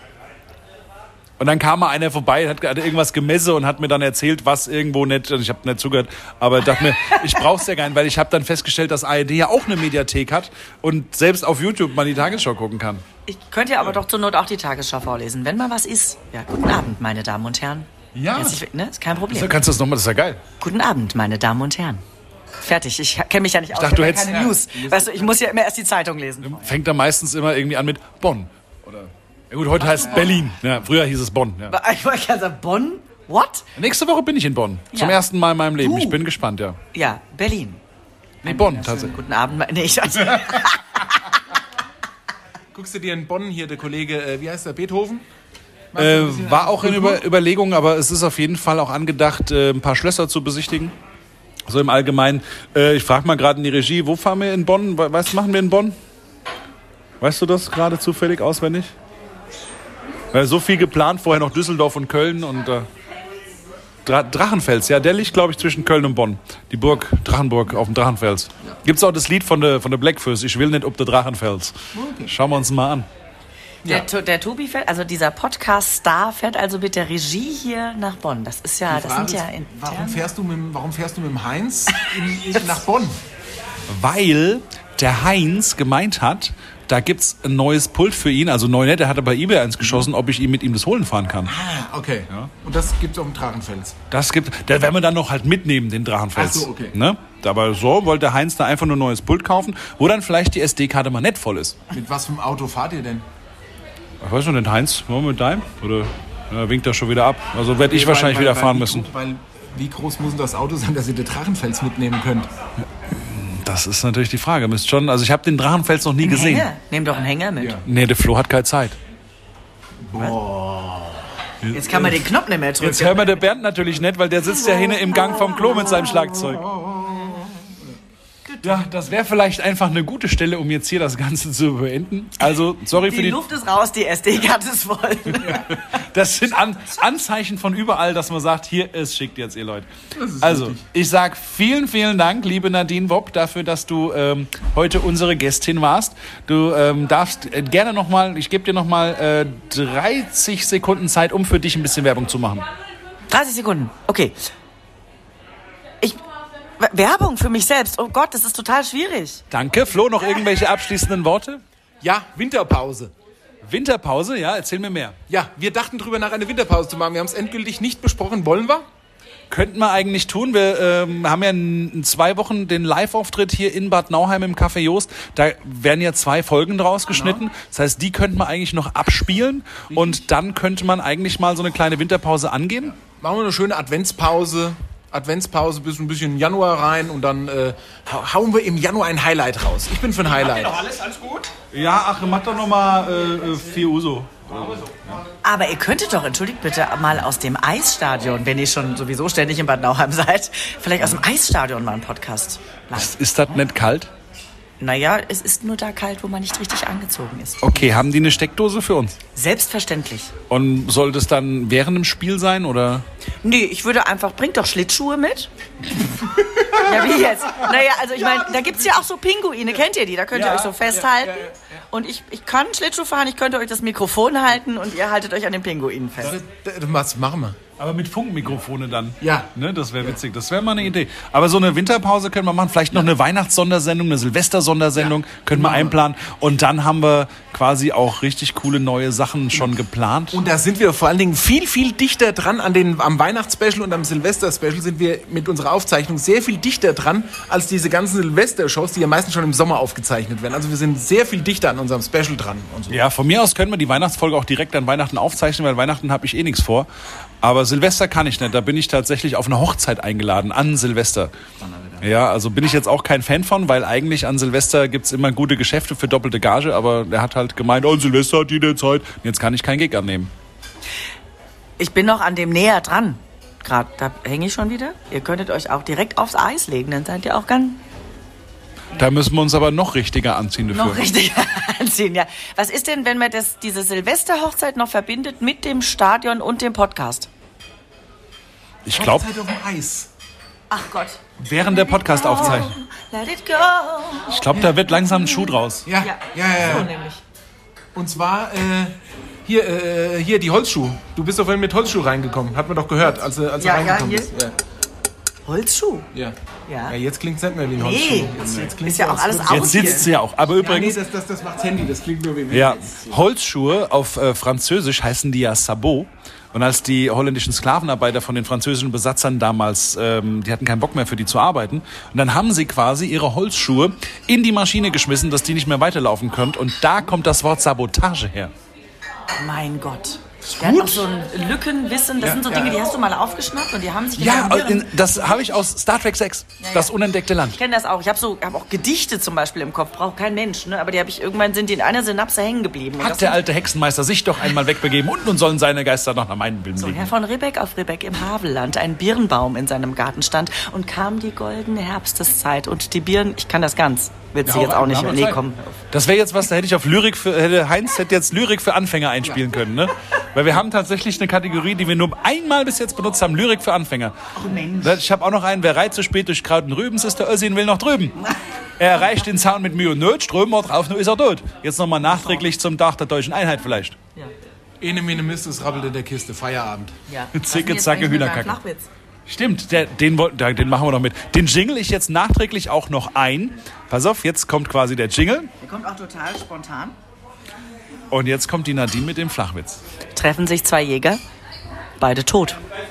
Und dann kam mal einer vorbei, hat, hat irgendwas gemessen und hat mir dann erzählt, was irgendwo nicht, und ich habe nicht zugehört, aber dachte mir, ich brauch's ja gar nicht, weil ich habe dann festgestellt, dass A R D ja auch eine Mediathek hat und selbst auf YouTube mal die Tagesschau gucken kann. Ich könnte ja aber doch zur Not auch die Tagesschau vorlesen, wenn mal was ist. Ja, guten Abend, meine Damen und Herren. Ja. Herzlich, ne, ist kein Problem. So, kannst du das nochmal, das ist ja geil. Guten Abend, meine Damen und Herren. Fertig, ich kenne mich ja nicht aus. dachte, du ich hab hättest- ja keine News. Weißt du, ich muss ja immer erst die Zeitung lesen. Fängt da meistens immer irgendwie an mit Bonn. Oder, ja gut, heute heißt es Berlin. Ja, früher hieß es Bonn. Ja. Ich wollte gerade sagen, Bonn? What? Nächste Woche bin ich in Bonn. Zum Ja. ersten Mal in meinem Leben. Du? Ich bin gespannt, ja. Ja, Berlin. Nee, Bonn tatsächlich. Guten Abend. me- Nee, ich, Guckst du dir in Bonn hier, der Kollege, äh, wie heißt der, Beethoven? Äh, war auch in Über- Überlegung, aber es ist auf jeden Fall auch angedacht, äh, ein paar Schlösser zu besichtigen. So im Allgemeinen. Äh, ich frage mal gerade in die Regie, wo fahren wir in Bonn? Was machen wir in Bonn? Weißt du das gerade zufällig auswendig? Weil so viel geplant, vorher noch Düsseldorf und Köln und äh, Dra- Drachenfels. Ja, der liegt, glaube ich, zwischen Köln und Bonn. Die Burg Drachenburg auf dem Drachenfels. Gibt's auch das Lied von der, von der Blackfoot, ich will nicht ob der Drachenfels. Schauen wir uns mal an. Der, To- der Tobi fährt, also dieser Podcast-Star fährt also mit der Regie hier nach Bonn. Das ist ja, das sind ja ist, warum interne. fährst du mit, dem- warum fährst du mit dem Heinz in, in, nach Bonn? Weil der Heinz gemeint hat, da gibt's ein neues Pult für ihn, also neu nicht, der hatte bei eBay eins geschossen, ob ich ihm mit ihm das holen fahren kann. Ah, okay. Und das gibt's auf dem Drachenfels. Das gibt, da werden wir dann noch halt mitnehmen, den Drachenfels. Ach so, okay. Ne? Aber so wollte der Heinz da einfach nur ein neues Pult kaufen, wo dann vielleicht die S D-Karte mal nicht voll ist. Mit was für einem Auto fahrt ihr denn? Ich weiß nicht, den Heinz, wollen wir mit deinem? Oder ja, winkt er schon wieder ab? Also werde ich wahrscheinlich weil, wieder weil, fahren weil, müssen. Weil, wie groß muss denn das Auto sein, dass ihr den Drachenfels mitnehmen könnt? Das ist natürlich die Frage. Müsst schon, also ich habe den Drachenfels noch nie Ein gesehen. Hänger. Nehm doch einen Hänger mit. Ja. Nee, der Flo hat keine Zeit. Jetzt kann man den Knopf nicht mehr drücken. Jetzt hören wir der Bernd natürlich nicht, weil der sitzt ja hinten im Gang vom Klo mit seinem Schlagzeug. Ja, das wäre vielleicht einfach eine gute Stelle, um jetzt hier das Ganze zu beenden. Also, sorry für Die die... Luft ist raus, die S D-Karte ist voll. Das sind An Anzeichen von überall, dass man sagt, hier, es schickt jetzt, ihr Leute. Also, ich sag vielen, vielen Dank, liebe Nadine Wopp, dafür, dass du ähm, heute unsere Gästin warst. Du ähm, darfst äh, gerne nochmal, ich gebe dir nochmal äh, dreißig Sekunden Zeit, um für dich ein bisschen Werbung zu machen. dreißig Sekunden, okay. Ich... Werbung für mich selbst. Oh Gott, das ist total schwierig. Danke. Flo, noch irgendwelche abschließenden Worte? Ja, Winterpause. Winterpause, ja, erzähl mir mehr. Ja, wir dachten drüber nach, eine Winterpause zu machen. Wir haben es endgültig nicht besprochen. Wollen wir? Könnten wir eigentlich tun. Wir ähm, haben ja in, in zwei Wochen den Live-Auftritt hier in Bad Nauheim im Café Jost. Da werden ja zwei Folgen draus geschnitten. Das heißt, die könnten wir eigentlich noch abspielen. Und dann könnte man eigentlich mal so eine kleine Winterpause angehen. Machen wir eine schöne Adventspause. Adventspause bis ein bisschen Januar rein und dann äh, hau- hauen wir im Januar ein Highlight raus. Ich bin für ein Highlight. Alles, alles gut? Ja, ach, mach doch noch mal äh, vier Uhr so. Aber ihr könntet doch, entschuldigt bitte, mal aus dem Eisstadion, wenn ihr schon sowieso ständig in Bad Nauheim seid, vielleicht aus dem Eisstadion mal einen Podcast. Live. Ist das nicht kalt? Naja, es ist nur da kalt, wo man nicht richtig angezogen ist. Okay, haben die eine Steckdose für uns? Selbstverständlich. Und soll das dann während dem Spiel sein, oder? Nee, ich würde einfach, bringt doch Schlittschuhe mit. Ja, wie jetzt? Naja, also ich meine, da gibt's ja auch so Pinguine, kennt ihr die? Da könnt ihr euch so festhalten. Und ich, ich kann Schlittschuh fahren, ich könnte euch das Mikrofon halten und ihr haltet euch an den Pinguinen fest. Was machen wir? Aber mit Funkmikrofone dann. Ja. Ne, das wäre witzig. Das wäre mal eine Idee. Aber so eine Winterpause können wir machen. Vielleicht noch eine Weihnachtssondersendung, eine Silvester-Sondersendung können wir einplanen. Und dann haben wir quasi auch richtig coole neue Sachen schon geplant. Und da sind wir vor allen Dingen viel, viel dichter dran an den, am Weihnachtsspecial und am Silvester-Special sind wir mit unserer Aufzeichnung sehr viel dichter dran als diese ganzen Silvester-Shows, die ja meistens schon im Sommer aufgezeichnet werden. Also wir sind sehr viel dichter an unserem Special dran. Und so. Ja, von mir aus können wir die Weihnachtsfolge auch direkt an Weihnachten aufzeichnen, weil Weihnachten habe ich eh nichts vor. Aber Silvester kann ich nicht. Da bin ich tatsächlich auf eine Hochzeit eingeladen, an Silvester. Ja, also bin ich jetzt auch kein Fan von, weil eigentlich an Silvester gibt's immer gute Geschäfte für doppelte Gage, aber der hat halt gemeint, oh, Silvester hat jede Zeit. Und jetzt kann ich keinen Gig annehmen. Ich bin noch an dem näher dran. Gerade, da hänge ich schon wieder. Ihr könntet euch auch direkt aufs Eis legen, dann seid ihr auch ganz Da müssen wir uns aber noch richtiger anziehen dafür. noch richtig anziehen. Ja. Was ist denn, wenn man das, diese Silvesterhochzeit noch verbindet mit dem Stadion und dem Podcast? Ich glaube, Hochzeit auf dem Eis. Ach Gott. während der Podcast-Aufzeichnung. Let it go. Ich glaube, da wird langsam ein Schuh draus. Ja, ja, ja. ja, So ja. nämlich. Und zwar äh, hier, äh, hier die Holzschuh. Du bist doch vorhin mit Holzschuh reingekommen. Hat man doch gehört, als, du- als Ja, du ja, reingekommen hier. bist. Ja. Holzschuh. Ja. Ja. Ja, jetzt klingt es nicht mehr wie ein Nee, Holzschuh. jetzt- Jetzt klingt's ist ja so, auch als alles würde- aus. Jetzt sitzt sie ja auch. Aber Ja, nee, übrigens, das, das, das macht Handy, das klingt nur wie ein ja, Holzschuhe auf äh, Französisch heißen die ja Sabot. Und als die holländischen Sklavenarbeiter von den französischen Besatzern damals, ähm, die hatten keinen Bock mehr für die zu arbeiten. Und dann haben sie quasi ihre Holzschuhe in die Maschine geschmissen, dass die nicht mehr weiterlaufen können. Und da kommt das Wort Sabotage her. Mein Gott. Der hat noch so ein Lückenwissen, das sind so Dinge, die hast du mal aufgeschnappt und die haben sich Ja, in in, das habe ich aus Star Trek sechs, ja. das unentdeckte Land. Ich kenne das auch. Ich habe so, hab auch Gedichte zum Beispiel im Kopf, braucht kein Mensch, ne? Aber die habe ich irgendwann sind die in einer Synapse hängen geblieben. Und Hat das der sind- alte Hexenmeister sich doch einmal wegbegeben und nun sollen seine Geister noch nach meinen Bilden So, liegen. Herr von Ribbeck auf Ribbeck im Havelland, ein Birnbaum in seinem Garten stand und kam die goldene Herbsteszeit und die Birnen, ich kann das ganz, willst du Ja, jetzt auch nicht, wir haben nee, Zeit. komm. Das wäre jetzt was, da hätte ich auf Lyrik für, hätte Heinz hätte jetzt Lyrik für Anfänger einspielen können, ne? Weil wir haben tatsächlich eine Kategorie, die wir nur einmal bis jetzt benutzt haben, Lyrik für Anfänger. Oh Mensch. Ich habe auch noch einen, wer reiht so spät durch Kraut und Rüben, ist der Össin will noch drüben. Er erreicht den Zaun mit Mühe und Not, strömen wir drauf, nur ist er tot. Jetzt nochmal nachträglich zum Tag der deutschen Einheit vielleicht. Ene mene Mist, es rabbelt in der Kiste. Feierabend. Ja. Zicke, Was ist denn zacke, jetzt eigentlich mit Hühnerkacke. meinem Flachwitz? Stimmt, der, den, wollten- da- den machen wir noch mit. Den jingle ich jetzt nachträglich auch noch ein. Pass auf, jetzt kommt quasi der Jingle Der kommt auch total spontan. und jetzt kommt die Nadine mit dem Flachwitz. Treffen sich zwei Jäger, beide tot.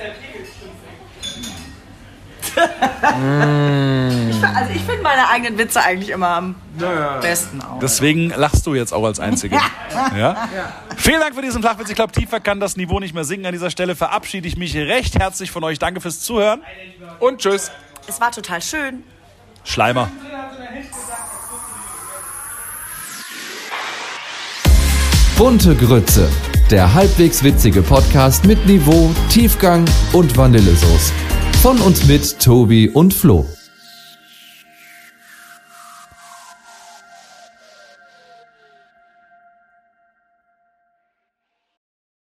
Ich, also ich finde meine eigenen Witze eigentlich immer am besten auch. Deswegen lachst du jetzt auch als Einzige. Ja? Vielen Dank für diesen Flachwitz. Ich glaube, tiefer kann das Niveau nicht mehr singen. An dieser Stelle verabschiede ich mich recht herzlich von euch. Danke fürs Zuhören und tschüss. Es war total schön. Schleimer. Bunte Grütze. Der halbwegs witzige Podcast mit Niveau, Tiefgang und Vanillesoße. Von und mit Tobi und Flo.